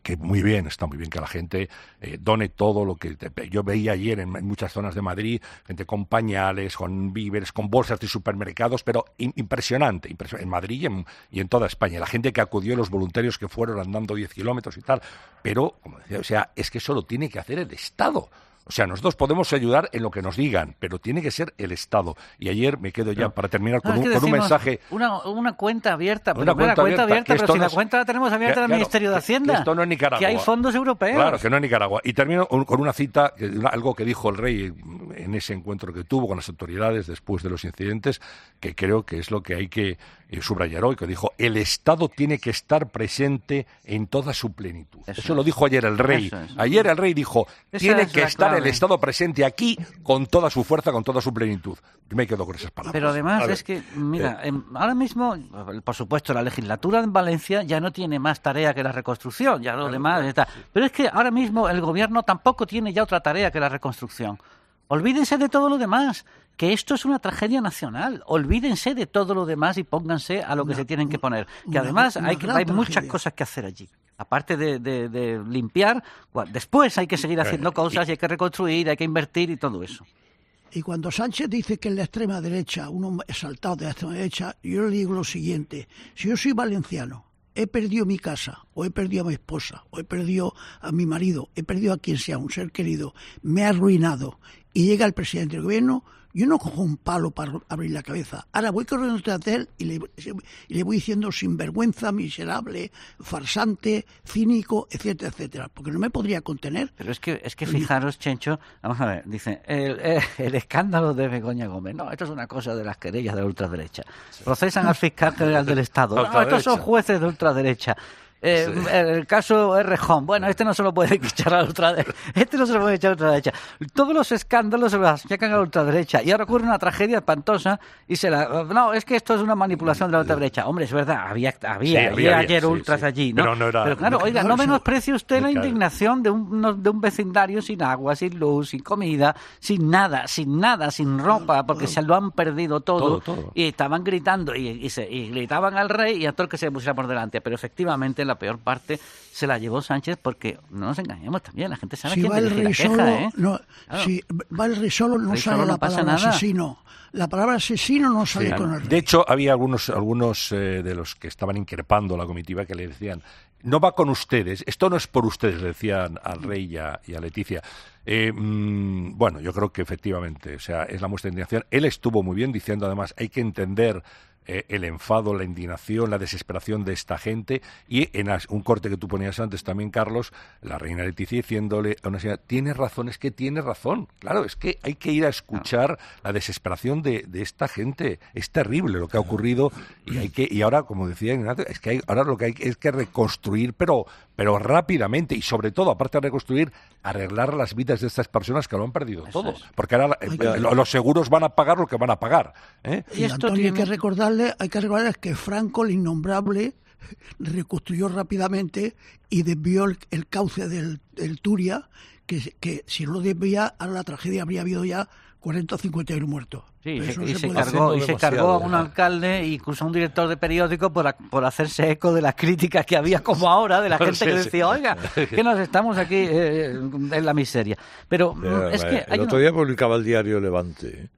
que muy bien, está muy bien que la gente eh, done todo lo que... Te, yo veía ayer en, en muchas zonas de Madrid, gente con pañales, con víveres, con bolsas de supermercados, pero in, impresionante, impresionante, en Madrid y en, y en toda España. La gente que acudió, los voluntarios que fueron andando diez kilómetros y tal, pero, como decía, o sea, es que eso lo tiene que hacer el Estado. O sea, nosotros podemos ayudar en lo que nos digan, pero tiene que ser el Estado. Y ayer me quedo ya no. para terminar con, no, un, con un mensaje... Una, una cuenta abierta, pero una cuenta, cuenta abierta, abierta pero si no la es, cuenta la tenemos abierta que, del claro, Ministerio de Hacienda. Que esto no es Nicaragua. Que hay fondos europeos. Claro, que no es Nicaragua. Y termino con una cita, algo que dijo el rey en ese encuentro que tuvo con las autoridades después de los incidentes, que creo que es lo que hay que subrayar hoy, que dijo, el Estado tiene que estar presente en toda su plenitud. Eso, Eso lo dijo ayer el rey. Ayer el rey dijo, Esa tiene que estar clave. el Estado presente aquí con toda su fuerza, con toda su plenitud. Yo me quedo con esas palabras. Pero además es que, mira, eh. ahora mismo, por supuesto, la legislatura en Valencia ya no tiene más tarea que la reconstrucción, ya lo claro, demás claro, está. Sí. Pero es que ahora mismo el gobierno tampoco tiene ya otra tarea que la reconstrucción. Olvídense de todo lo demás, que esto es una tragedia nacional. Olvídense de todo lo demás y pónganse a lo que una, se tienen que poner. Que una, además una hay, hay muchas cosas que hacer allí. Aparte de, de, de limpiar, después hay que seguir haciendo cosas y hay que reconstruir, hay que invertir y todo eso. Y cuando Sánchez dice que es la extrema derecha, uno exaltado de la extrema derecha, yo le digo lo siguiente. Si yo soy valenciano, he perdido mi casa, o he perdido a mi esposa, o he perdido a mi marido, he perdido a quien sea, un ser querido, me ha arruinado, y llega el presidente del gobierno, yo no cojo un palo para abrir la cabeza. Ahora voy corriendo detrás de él y le, y le voy diciendo sinvergüenza, miserable, farsante, cínico, etcétera, etcétera, porque no me podría contener. Pero es que, es que fijaros, Chencho, vamos a ver, dice, el, el, el escándalo de Begoña Gómez. No, esto es una cosa de las querellas de la ultraderecha. Procesan al fiscal general del Estado. No, estos son jueces de ultraderecha. Eh, sí. El caso Errejón, bueno, este no se lo puede echar a la ultraderecha, este no se lo puede echar a la ultraderecha. Todos los escándalos se los achacan a la ultraderecha y ahora ocurre una tragedia espantosa y se la... No, es que esto es una manipulación de la ultraderecha. Hombre, es verdad, había, había, sí, había, había ayer sí, ultras sí. allí, ¿no? Pero, no era, Pero claro, no, oiga, no menosprecie usted la indignación de un, de un vecindario sin agua, sin luz, sin comida, sin nada, sin nada, sin ropa, porque se lo han perdido todo, todo, todo. Y estaban gritando y, y, se, y gritaban al rey y a todo el que se pusiera por delante, pero efectivamente la peor parte se la llevó Sánchez porque no nos engañemos también, la gente sabe si quién va el dirige rey la queja, solo, ¿eh? No, claro. Si va el rey solo no rey sale solo la no palabra nada. asesino. La palabra asesino no sale sí, con el rey. De hecho, había algunos algunos eh, de los que estaban increpando la comitiva que le decían, no va con ustedes, esto no es por ustedes, le decían al rey y a, y a Leticia. Eh, mmm, bueno, yo creo que efectivamente, o sea, es la muestra de indignación. Él estuvo muy bien diciendo, además, hay que entender Eh, el enfado, la indignación, la desesperación de esta gente y en as, un corte que tú ponías antes también, Carlos, la reina Leticia diciéndole a una señora, tienes razón, es que tiene razón. Claro, es que hay que ir a escuchar la desesperación de, de esta gente. Es terrible lo que ha ocurrido y hay que y ahora, como decía Ignacio, es que hay, ahora lo que hay es que reconstruir, pero pero rápidamente y sobre todo, aparte de reconstruir, arreglar las vidas de estas personas que lo han perdido Eso todo. Es. Porque ahora eh, que... los seguros van a pagar lo que van a pagar. ¿eh? Y, y esto Antonio, tiene... hay que recordarle, hay que recordarles que Franco, el innombrable, reconstruyó rápidamente y desvió el, el cauce del, del Turia, que, que si no lo desvía, ahora la tragedia habría habido ya cuarenta o cincuenta mil muertos. Sí, y, se, y, se cargó, y se cargó a un alcalde e incluso a un director de periódico por, por hacerse eco de las críticas que había como ahora de la gente sí, que decía, sí. oiga, que nos estamos aquí eh, en la miseria. Pero, Pero es que... El hay otro una... día publicaba el diario Levante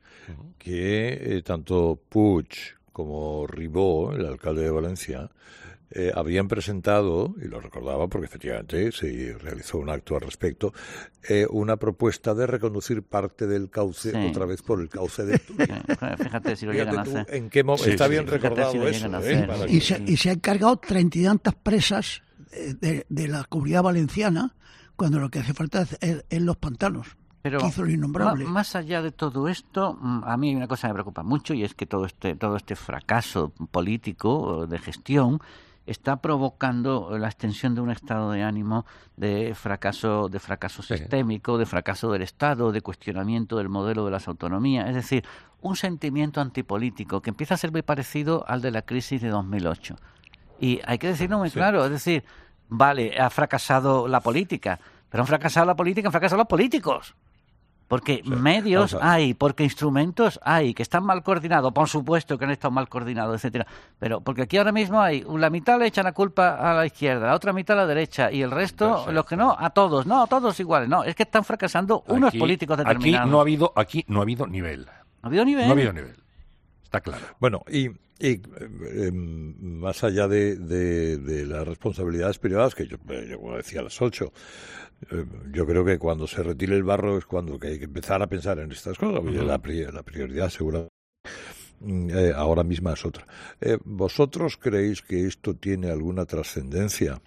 que eh, tanto Puig como Ribó, el alcalde de Valencia, Eh, habían presentado, y lo recordaba porque efectivamente se realizó un acto al respecto, eh, una propuesta de reconducir parte del cauce sí. otra vez por el cauce de Turia. Fíjate si lo Fíjate llegan tú, a hacer. En qué sí, está sí, bien sí, recordado si eso. ¿eh? Y, se, y se han cargado treinta y tantas presas de, de la comunidad valenciana cuando lo que hace falta es, es, es los pantanos. Pero más allá de todo esto, a mí hay una cosa que me preocupa mucho y es que todo este todo este fracaso político de gestión está provocando la extensión de un estado de ánimo de fracaso de fracaso sí. sistémico, de fracaso del Estado, de cuestionamiento del modelo de las autonomías, es decir, un sentimiento antipolítico que empieza a ser muy parecido al de la crisis de dos mil ocho. Y hay que decirlo muy sí. claro, es decir, vale, ha fracasado la política, pero han fracasado la política, han fracasado los políticos. Porque O sea, medios vamos a- hay, porque instrumentos hay, que están mal coordinados, por supuesto que han estado mal coordinados, etcétera. Pero porque aquí ahora mismo hay, la mitad le echan la culpa a la izquierda, la otra mitad a la derecha, y el resto, los que no, a todos, no, a todos iguales, no, es que están fracasando unos Aquí- políticos aquí determinados. no ha habido, aquí no ha habido nivel. ¿No ha habido nivel? No ha habido nivel. Está claro. Bueno, y, y eh, eh, más allá de, de, de las responsabilidades privadas, que yo, eh, yo como decía a las ocho, eh, yo creo que cuando se retire el barro es cuando que hay que empezar a pensar en estas cosas. Uh-huh. la, pri- la prioridad seguramente eh, ahora misma es otra. Eh, ¿Vosotros creéis que esto tiene alguna trascendencia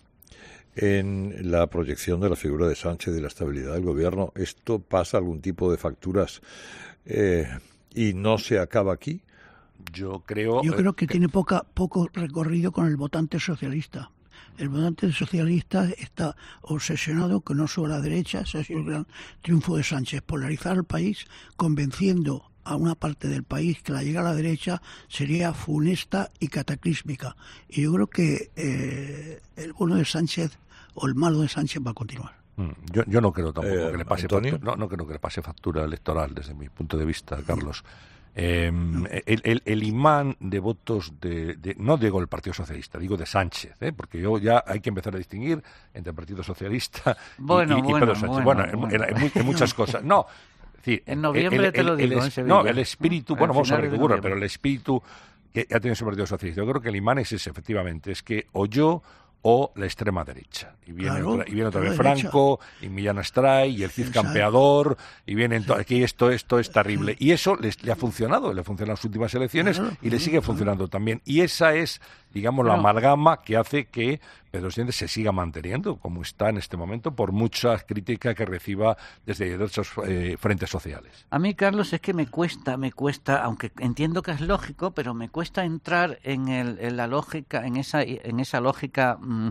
en la proyección de la figura de Sánchez y la estabilidad del gobierno? ¿Esto pasa algún tipo de facturas eh, y no se acaba aquí? Yo creo... Yo eh, creo que tiene poca poco recorrido con el votante socialista. El votante socialista está obsesionado que no solo la derecha, ese ha sido el gran triunfo de Sánchez, polarizar el país, convenciendo a una parte del país que la llegada a la derecha sería funesta y cataclísmica. Y yo creo que eh, el bueno de Sánchez o el malo de Sánchez va a continuar. Mm, Yo, yo no creo tampoco Eh, que le pase ¿Antonio? factura, no, no creo que le pase factura electoral desde mi punto de vista, Carlos. Eh, el, el, el imán de votos de, de no digo el Partido Socialista, digo de Sánchez, ¿eh? Porque yo ya hay que empezar a distinguir entre el Partido Socialista y, Bueno, y- y bueno, Pedro Sánchez. bueno, en- en, bueno. en mu- en muchas cosas. No, es decir, En noviembre el- te lo el- el digo, es- en Sevilla. no, el espíritu, Al bueno, vamos a ver finales qué de ocurre, noviembre. pero el espíritu que ha tenido ese Partido Socialista, yo creo que el imán es ese, efectivamente, es que o yo o la extrema derecha. Y viene, Claro, otra, y viene otra la vez derecha. Franco, y Millán Astray, y el Cid Exacto. campeador, y vienen to- aquí esto, esto es terrible. Y eso les, le ha funcionado, le ha funcionado en las últimas elecciones Claro, y le sigue funcionando también. Y esa es, digamos, la Claro. amalgama que hace que Pedro Sánchez se siga manteniendo como está en este momento, por muchas críticas que reciba desde diversos eh, frentes sociales. A mí, Carlos, es que me cuesta, me cuesta, aunque entiendo que es lógico, pero me cuesta entrar en, el, en la lógica, en esa, en esa lógica mm,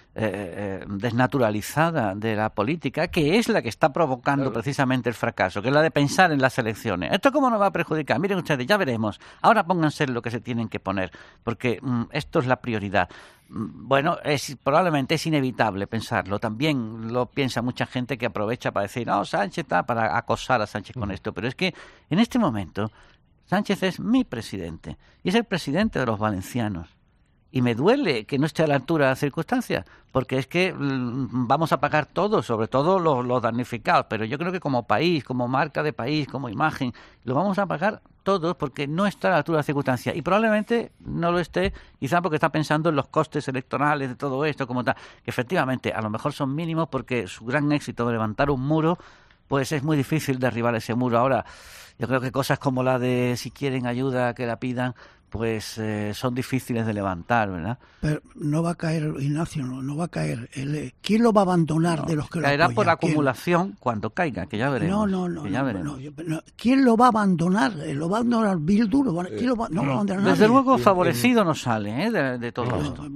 eh, eh, desnaturalizada de la política, que es la que está provocando Claro. precisamente el fracaso, que es la de pensar en las elecciones. ¿Esto cómo nos va a perjudicar? Miren ustedes, ya veremos. Ahora pónganse lo que se tienen que poner, porque mm, esto es la prioridad. Mm, Bueno, es probablemente es inevitable pensarlo. También lo piensa mucha gente que aprovecha para decir, no, Sánchez está para acosar a Sánchez con esto. Pero es que en este momento Sánchez es mi presidente y es el presidente de los valencianos. Y me duele que no esté a la altura de las circunstancias, porque es que mm, vamos a pagar todos, sobre todo los, los damnificados, pero yo creo que como país, como marca de país, como imagen, lo vamos a pagar todos porque no está a la altura de las circunstancias. Y probablemente no lo esté, quizá porque está pensando en los costes electorales de todo esto, como tal, que efectivamente a lo mejor son mínimos porque su gran éxito de levantar un muro, pues es muy difícil derribar ese muro. Ahora, yo creo que cosas como la de si quieren ayuda que la pidan, pues eh, son difíciles de levantar, ¿verdad? Pero no va a caer, Ignacio, no, no va a caer. El, ¿Quién lo va a abandonar de los que lo Caerá apoyan? por ¿Quién? acumulación cuando caiga, que ya veremos. No, no, no, que ya no, veremos. no, yo- no. ¿Quién lo va a abandonar? Eh, ¿Lo va a abandonar Bildu? ¿Lo va- ¿Quién lo va, no, lo va a abandonar Desde nadie. luego En- favorecido no sale ¿eh? de, de todo No. esto.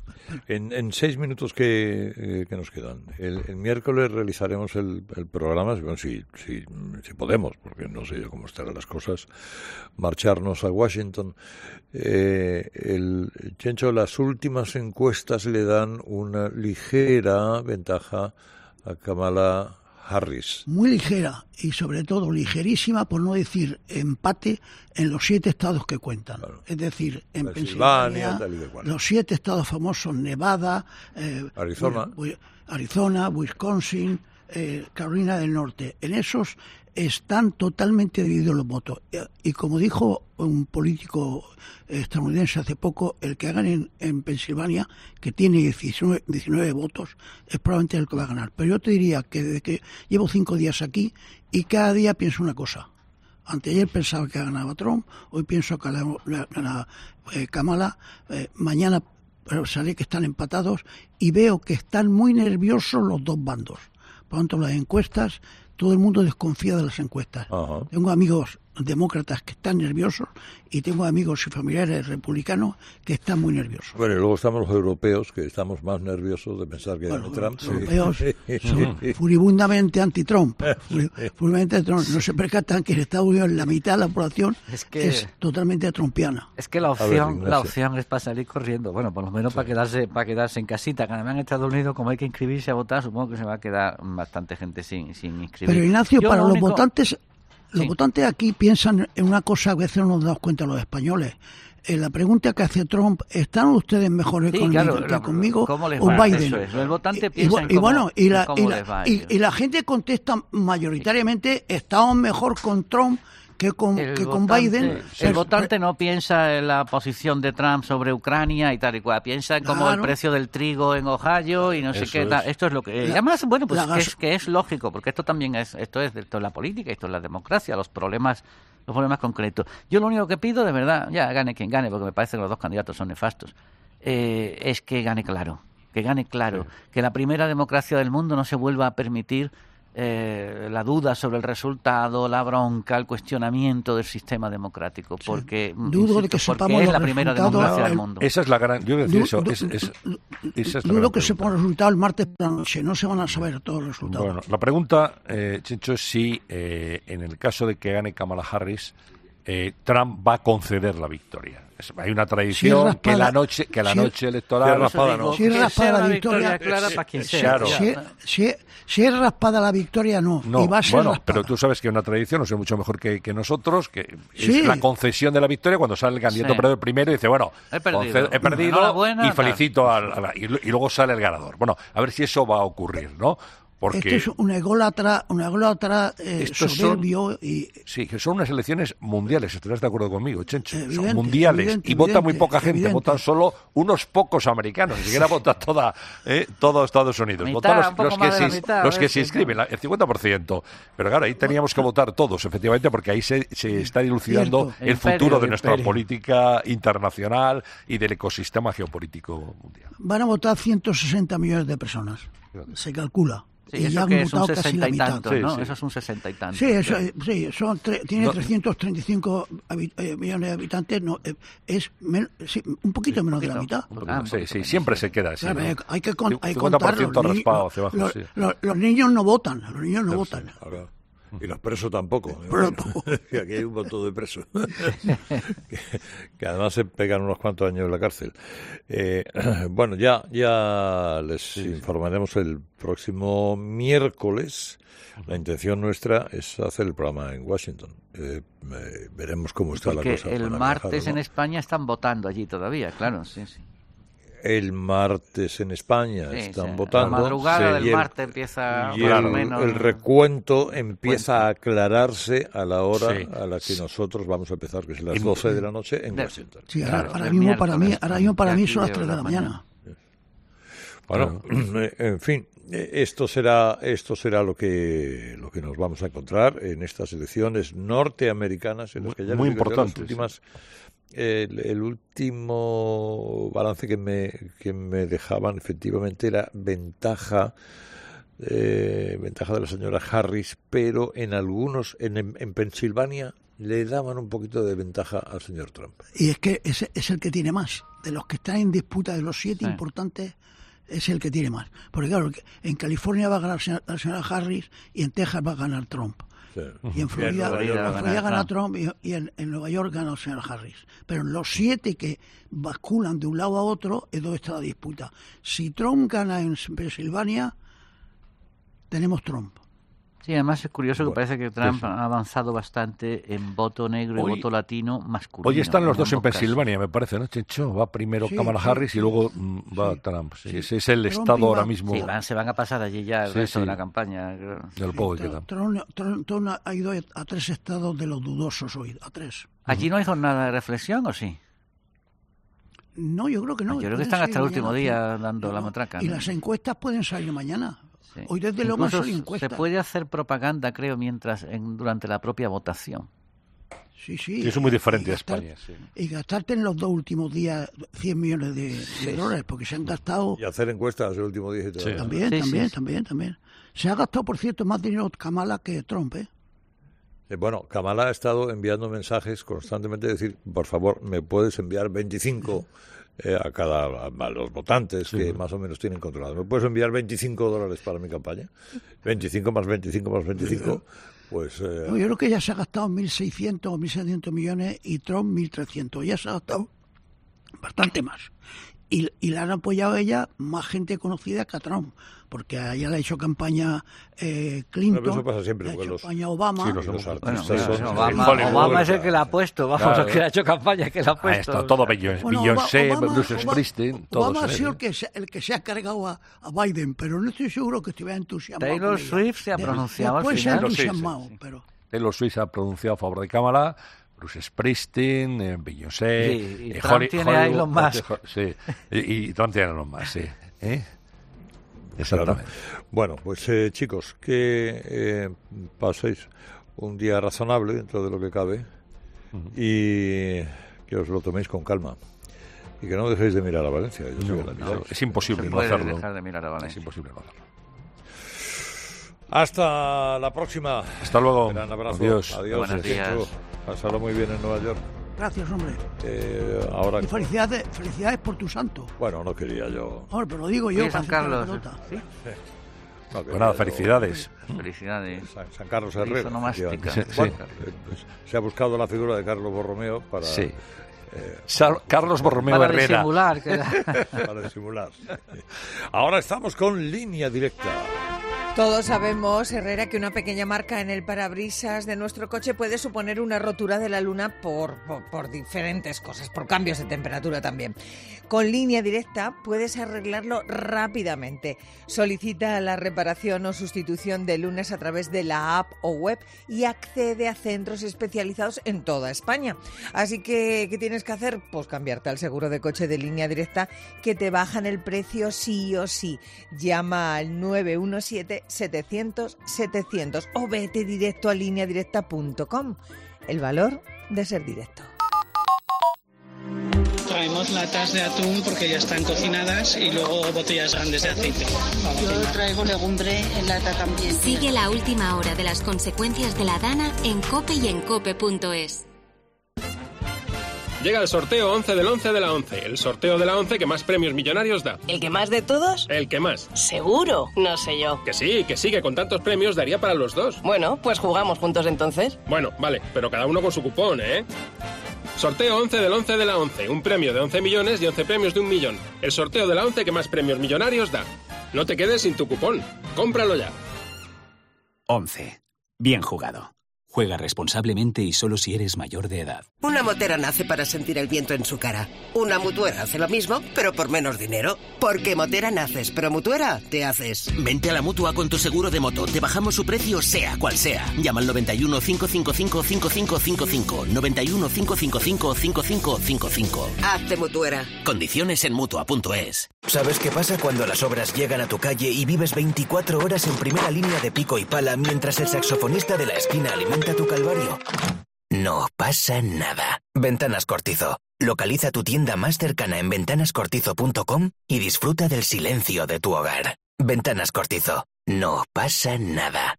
En, en seis minutos que, eh, que nos quedan, el, el miércoles realizaremos el, el programa, bueno, si, si, si podemos, porque no sé yo cómo estarán las cosas, marcharnos a Washington. Eh, el Chencho, las últimas encuestas le dan una ligera ventaja a Kamala Harris. Muy ligera y sobre todo ligerísima, por no decir empate, en los siete estados que cuentan. Es decir, en Pensilvania, Pensilvania, tal y que cual. los siete estados famosos, Nevada, eh, Arizona. Wi- Wi- Arizona, Wisconsin, eh, Carolina del Norte. En esos están totalmente divididos los votos. Y, y como dijo un político estadounidense hace poco, el que gane en, en Pensilvania, que tiene diecinueve, diecinueve votos, es probablemente el que va a ganar. Pero yo te diría que desde que llevo cinco días aquí y cada día pienso una cosa. Anteayer pensaba que ganaba Trump, hoy pienso que gana eh, Kamala, eh, mañana pero sale que están empatados y veo que están muy nerviosos los dos bandos. Por lo tanto, las encuestas, todo el mundo desconfía de las encuestas. Ajá. Tengo amigos demócratas que están nerviosos y tengo amigos y familiares republicanos que están muy nerviosos. Bueno, y luego estamos los europeos, que estamos más nerviosos de pensar que bueno, gane Trump. Los europeos son furibundamente anti-Trump. Furibundamente anti-Trump. No se percatan que en Estados Unidos la mitad de la población es, que, es totalmente trumpiana. Es que la opción, ver, la opción es para salir corriendo. Bueno, por lo menos sí. para quedarse para quedarse en casita. Que además en Estados Unidos, como hay que inscribirse a votar, supongo que se va a quedar bastante gente sin, sin inscribir. Pero Ignacio, Yo para los único... votantes... Los sí. votantes aquí piensan en una cosa que a veces no nos damos cuenta los españoles. En la pregunta que hace Trump, ¿están ustedes mejor sí, económicamente claro, conmigo ¿cómo les o va? Biden? Eso es. El votante y, piensa y, en y cómo, bueno, y la, cómo y, la, les va y, y la gente contesta mayoritariamente, estamos mejor con Trump que con, el que con votante, Biden. El pero, votante no piensa en la posición de Trump sobre Ucrania y tal y cual. Piensa en claro. como el precio del trigo en Ohio y no sé Eso qué es. tal. Esto es lo que... La, además, bueno, pues gas... que, es, que es lógico, porque esto también es... Esto es, esto es la política, esto es la democracia, los problemas... los problemas concretos. Yo lo único que pido, de verdad, ya gane quien gane, porque me parece que los dos candidatos son nefastos, eh, es que gane claro, que gane claro, sí. que la primera democracia del mundo no se vuelva a permitir eh, la duda sobre el resultado, la bronca, el cuestionamiento del sistema democrático, porque, sí. Dudo insisto, de que porque sepamos es la primera democracia el, del mundo. Esa es la gran... Yo voy a decir du, eso. Du, es, es, du, esa es dudo que sepan los resultados el martes por la noche, no se van a saber todos los resultados. Bueno, la pregunta, eh, Chencho, es si eh, en el caso de que gane Kamala Harris, eh, Trump va a conceder la victoria. Es, hay una tradición si que la noche que la si, noche electoral si es raspada, no. Si es raspada la victoria, clara para quien sea. Claro. Si, si, si es raspada la victoria, no. No, y va a ser bueno, raspada. pero tú sabes que hay una tradición, no sé mucho mejor que, que nosotros, que sí. es la concesión de la victoria cuando sale el candidato sí. perdedor primero y dice, bueno, he perdido, conced, he perdido y felicito tal. al, al y, y luego sale el ganador. Bueno, a ver si eso va a ocurrir, ¿no? Porque esto es un ególatra, un ególatra eh, soberbio son, y... Sí, que son unas elecciones mundiales, estarás de acuerdo conmigo, Chencho. Evidente, son mundiales evidente, y vota evidente, muy poca gente, evidente. votan solo unos pocos americanos, ni siquiera vota toda, eh, todo Estados Unidos. Mitad, votan los, los que, se, mitad, los que se inscriben, el cincuenta por ciento. Pero claro, ahí teníamos que votar todos, efectivamente, porque ahí se, se está dilucidando Cierto. el, el imperio, futuro de el nuestra imperio. política internacional y del ecosistema geopolítico mundial. Van a votar ciento sesenta millones de personas, se calcula. Sí, y eso ya han que es un votado casi sesenta la y mitad. tantos, Sí, ¿no? sí. Eso es un sesenta y tantos. Sí, eso, sí son tre, tiene No. trescientos treinta y cinco habi- eh, millones de habitantes, no, eh, es men, sí, un poquito menos de la mitad. Ah, un sí, poquito sí, menos, siempre sí. se queda así. Claro, ¿no? hay, hay que, con, hay que cincuenta por contar. ciento Los, raspado niños, hacia abajo, los, sí. los, los niños no votan, los niños no Sí, votan. sí, ahora. Y los presos tampoco. Pero que aquí hay un montón de presos. que, que además se pegan unos cuantos años en la cárcel. Eh, bueno, ya, ya les sí, informaremos el próximo miércoles. La intención nuestra es hacer el programa en Washington. Eh, eh, veremos cómo está Porque la cosa. el para martes viajar, ¿no? en España están votando allí todavía, claro, sí, sí. El martes en España Sí, están sí. votando. La madrugada Se- del y el- martes empieza y por el, lo menos... el recuento empieza a aclararse a la hora Sí. a la que nosotros vamos a empezar, que es las En- doce de la noche en de- Washington. Sí, ahora, Claro, ahora el mismo para mí, miércoles, ahora mismo para de mí aquí son las de tres de la la mañana. Bueno, en fin, esto será esto será lo que lo que nos vamos a encontrar en estas elecciones norteamericanas en las que ya Muy les digo yo, las importantes, últimas el, el último balance que me que me dejaban efectivamente era ventaja eh, ventaja de la señora Harris, pero en algunos en, en Pensilvania le daban un poquito de ventaja al señor Trump. Y es que ese es el que tiene más. De los que están en disputa, de los siete Sí. importantes, es el que tiene más. Porque claro, en California va a ganar la señora Harris y en Texas va a ganar Trump. Sí. Y en Florida, Y en Nueva York en va a Florida ganar gana Trump y, y en, en Nueva York gana el señor Harris. Pero en los siete que basculan de un lado a otro es donde está la disputa. Si Trump gana en Pensilvania, tenemos Trump. Sí, además es curioso Bueno, que parece que Trump eso. ha avanzado bastante en voto negro y Hoy- voto latino masculino. Hoy están los dos en ambos Pensilvania, me parece, ¿no, Chencho? Va primero Sí, Kamala sí, Harris sí, y luego sí, mm, va sí. Trump. Sí, Sí. ese es el Trump estado iba- ahora mismo casos. Sí, van, se van a pasar allí ya el Sí, resto sí. de la campaña. creo. del poco que queda. Trump, Trump- Trump ha ido a tres estados de los dudosos hoy, a tres. ¿Allí no hay jornada de reflexión o sí? No, yo creo que no. Yo creo que pueden están hasta salir el último mañana, día sí. dando No, la no. matraca. Y ¿no? las encuestas pueden salir mañana. Sí. Hoy desde luego han Incluso salido encuestas. se puede hacer propaganda, creo, mientras en, durante la propia votación. Sí, sí. Sí, eso es muy diferente y a gastar- España. Sí. Y gastarte en los dos últimos días cien millones de, de dólares, porque se han gastado... Y hacer encuestas el último día y todo. Sí. También, Sí, también, sí. también, también. Se ha gastado, por cierto, más dinero Kamala que Trump, ¿eh? Eh, bueno, Kamala ha estado enviando mensajes constantemente, decir, por favor, me puedes enviar veinticinco eh, a cada a, a los votantes sí. que más o menos tienen controlado. ¿Me puedes enviar veinticinco dólares para mi campaña? veinticinco más veinticinco más veinticinco, pues... Eh... No, yo creo que ya se ha gastado mil seiscientos o mil setecientos millones y Trump mil trescientos. Ya se ha gastado bastante más. Y, y la han apoyado ella más gente conocida que a Trump, porque a ella le ha hecho campaña eh, Clinton, bueno, eso pasa siempre, le ha hecho los, campaña Obama. Sí, los, los artistas bueno, son, Obama, Obama es el que la ha puesto, vamos, claro. el que le ha hecho campaña, que la ha puesto. Esto, todo Beyoncé, bueno, Beyoncé Obama, Bruce Obama, Springsteen, todos Obama ha sido ellos. el que, se, el que se ha cargado a, a Biden, pero no estoy seguro que estuviera entusiasmado. Taylor Swift se ha pronunciado al final. Puede ser entusiasmado, sí, sí. pero... Taylor Swift se ha pronunciado a favor de Kamala, Bruce Springsteen, eh, Beyoncé... Sí, y eh, Trump Holly, tiene a Elon Musk. Sí, y, y Trump tiene a Elon Musk, sí. ¿Eh? Exactamente. Claro. Bueno, pues eh, chicos, que eh, paséis un día razonable dentro de lo que cabe uh-huh. y que os lo toméis con calma y que no dejéis de mirar a Valencia. Yo no, soy no, es imposible no hacerlo. Dejar de mirar a Valencia. Es imposible no hacerlo. Hasta la próxima. Hasta luego. Un gran abrazo. Adiós. Adiós. Buenos días. Pásalo muy bien en Nueva York. Gracias, hombre. Eh, ahora... Y felicidades, felicidades por tu santo. Bueno, no quería yo. Hombre, pero lo digo yo. Oye, San Carlos. ¿Sí? No, pues nada, felicidades. Yo... Felicidades. San, San Carlos Herrera. Sí, bueno, sí. pues, se ha buscado la figura de Carlos Borromeo para... Sí. Eh, Sal, Carlos Borromeo para Herrera. Disimular, que era... para disimular. Ahora estamos con Línea Directa. Todos sabemos, Herrera, que una pequeña marca en el parabrisas de nuestro coche puede suponer una rotura de la luna por, por, por diferentes cosas, por cambios de temperatura también. Con Línea Directa puedes arreglarlo rápidamente. Solicita la reparación o sustitución de lunas a través de la app o web y accede a centros especializados en toda España. Así que, ¿qué tienes que hacer? Pues cambiarte al seguro de coche de Línea Directa, que te bajan el precio sí o sí. Llama al nueve uno siete setecientos setecientos o vete directo a línea directa punto com. El valor de ser directo. Traemos latas de atún porque ya están cocinadas y luego botellas grandes de aceite. Yo traigo legumbre en lata también. Sigue la última hora de las consecuencias de la Dana en COPE y en cope punto es. Llega el sorteo once del once de la once, el sorteo de la once que más premios millonarios da. ¿El que más de todos? El que más. ¿Seguro? No sé yo. Que sí, que sí, que con tantos premios daría para los dos. Bueno, pues jugamos juntos entonces. Bueno, vale, pero cada uno con su cupón, ¿eh? Sorteo once del once de la once, un premio de once millones y once premios de un millón. El sorteo de la once que más premios millonarios da. No te quedes sin tu cupón, cómpralo ya. once. Bien jugado. Juega responsablemente y solo si eres mayor de edad. Una motera nace para sentir el viento en su cara. Una mutuera hace lo mismo, pero por menos dinero. Porque motera naces, pero mutuera te haces. Vente a la Mutua con tu seguro de moto. Te bajamos su precio sea cual sea. Llama al noventa y uno, cinco cinco cinco, cinco cinco cinco cinco. noventa y uno, cinco cinco cinco, cinco cinco cinco cinco. Hazte mutuera. Condiciones en Mutua punto es. ¿Sabes qué pasa cuando las obras llegan a tu calle y vives veinticuatro horas en primera línea de pico y pala mientras el saxofonista de la esquina alimenta tu calvario? No pasa nada. Ventanas Cortizo. Localiza tu tienda más cercana en ventanas cortizo punto com y disfruta del silencio de tu hogar. Ventanas Cortizo. No pasa nada.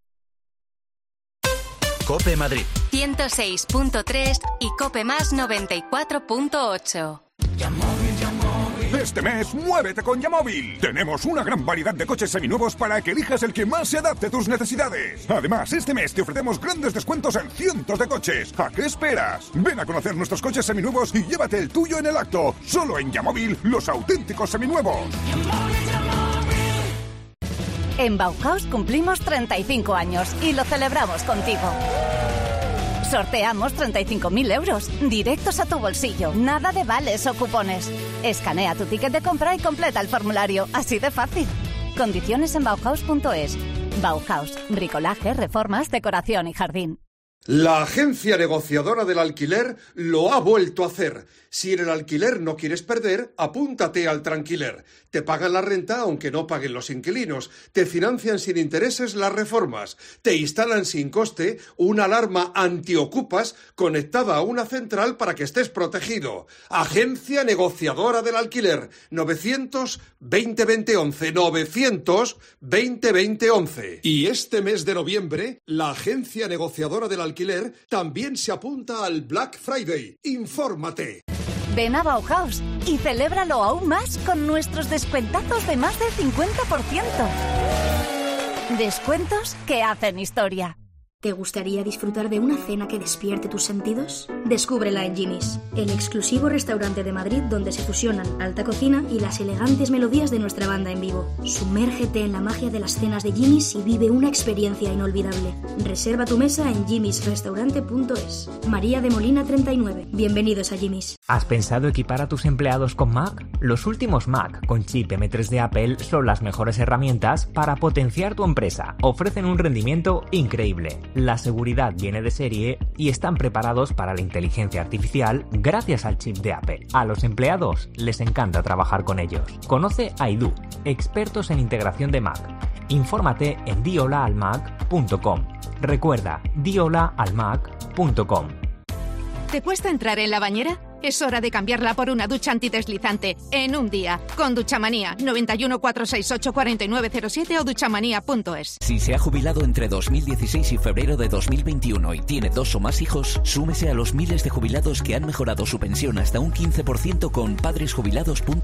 COPE Madrid. ciento seis punto tres y COPE Más noventa y cuatro punto ocho. Este mes, muévete con Yamóvil. Tenemos una gran variedad de coches seminuevos para que elijas el que más se adapte a tus necesidades. Además, este mes te ofrecemos grandes descuentos en cientos de coches. ¿A qué esperas? Ven a conocer nuestros coches seminuevos y llévate el tuyo en el acto. Solo en Yamóvil, los auténticos seminuevos. En Bauhaus cumplimos treinta y cinco años y lo celebramos contigo. Sorteamos treinta y cinco mil euros, directos a tu bolsillo, nada de vales o cupones. Escanea tu ticket de compra y completa el formulario, así de fácil. Condiciones en bauhaus punto es. Bauhaus, bricolaje, reformas, decoración y jardín. La agencia negociadora del alquiler lo ha vuelto a hacer. Si en el alquiler no quieres perder, apúntate al Tranquiler. Te pagan la renta aunque no paguen los inquilinos. Te financian sin intereses las reformas. Te instalan sin coste una alarma antiocupas conectada a una central para que estés protegido. Agencia negociadora del alquiler. novecientos veinte veinte once. novecientos veinte veinte once. Y este mes de noviembre, la agencia negociadora del alquiler también se apunta al Black Friday. Infórmate. Ven a Bauhaus y celébralo aún más con nuestros descuentazos de más del cincuenta por ciento. Descuentos que hacen historia. ¿Te gustaría disfrutar de una cena que despierte tus sentidos? Descúbrela en Jimmy's, el exclusivo restaurante de Madrid donde se fusionan alta cocina y las elegantes melodías de nuestra banda en vivo. Sumérgete en la magia de las cenas de Jimmy's y vive una experiencia inolvidable. Reserva tu mesa en jimmys restaurante punto es. María de Molina treinta y nueve. Bienvenidos a Jimmy's. ¿Has pensado equipar a tus empleados con Mac? Los últimos Mac con chip eme tres de Apple son las mejores herramientas para potenciar tu empresa. Ofrecen un rendimiento increíble. La seguridad viene de serie y están preparados para la inteligencia artificial gracias al chip de Apple. A los empleados les encanta trabajar con ellos. Conoce a Idu, expertos en integración de Mac. Infórmate en di hola al mac punto com. Recuerda, di hola al mac punto com. ¿Te cuesta entrar en la bañera? Es hora de cambiarla por una ducha antideslizante en un día. Con Duchamanía, noventa y uno, cuatrocientos sesenta y ocho, cuarenta y nueve cero siete o duchamanía punto es. Si se ha jubilado entre dos mil dieciséis y febrero de dos mil veintiuno y tiene dos o más hijos, súmese a los miles de jubilados que han mejorado su pensión hasta un quince por ciento con padres jubilados punto es.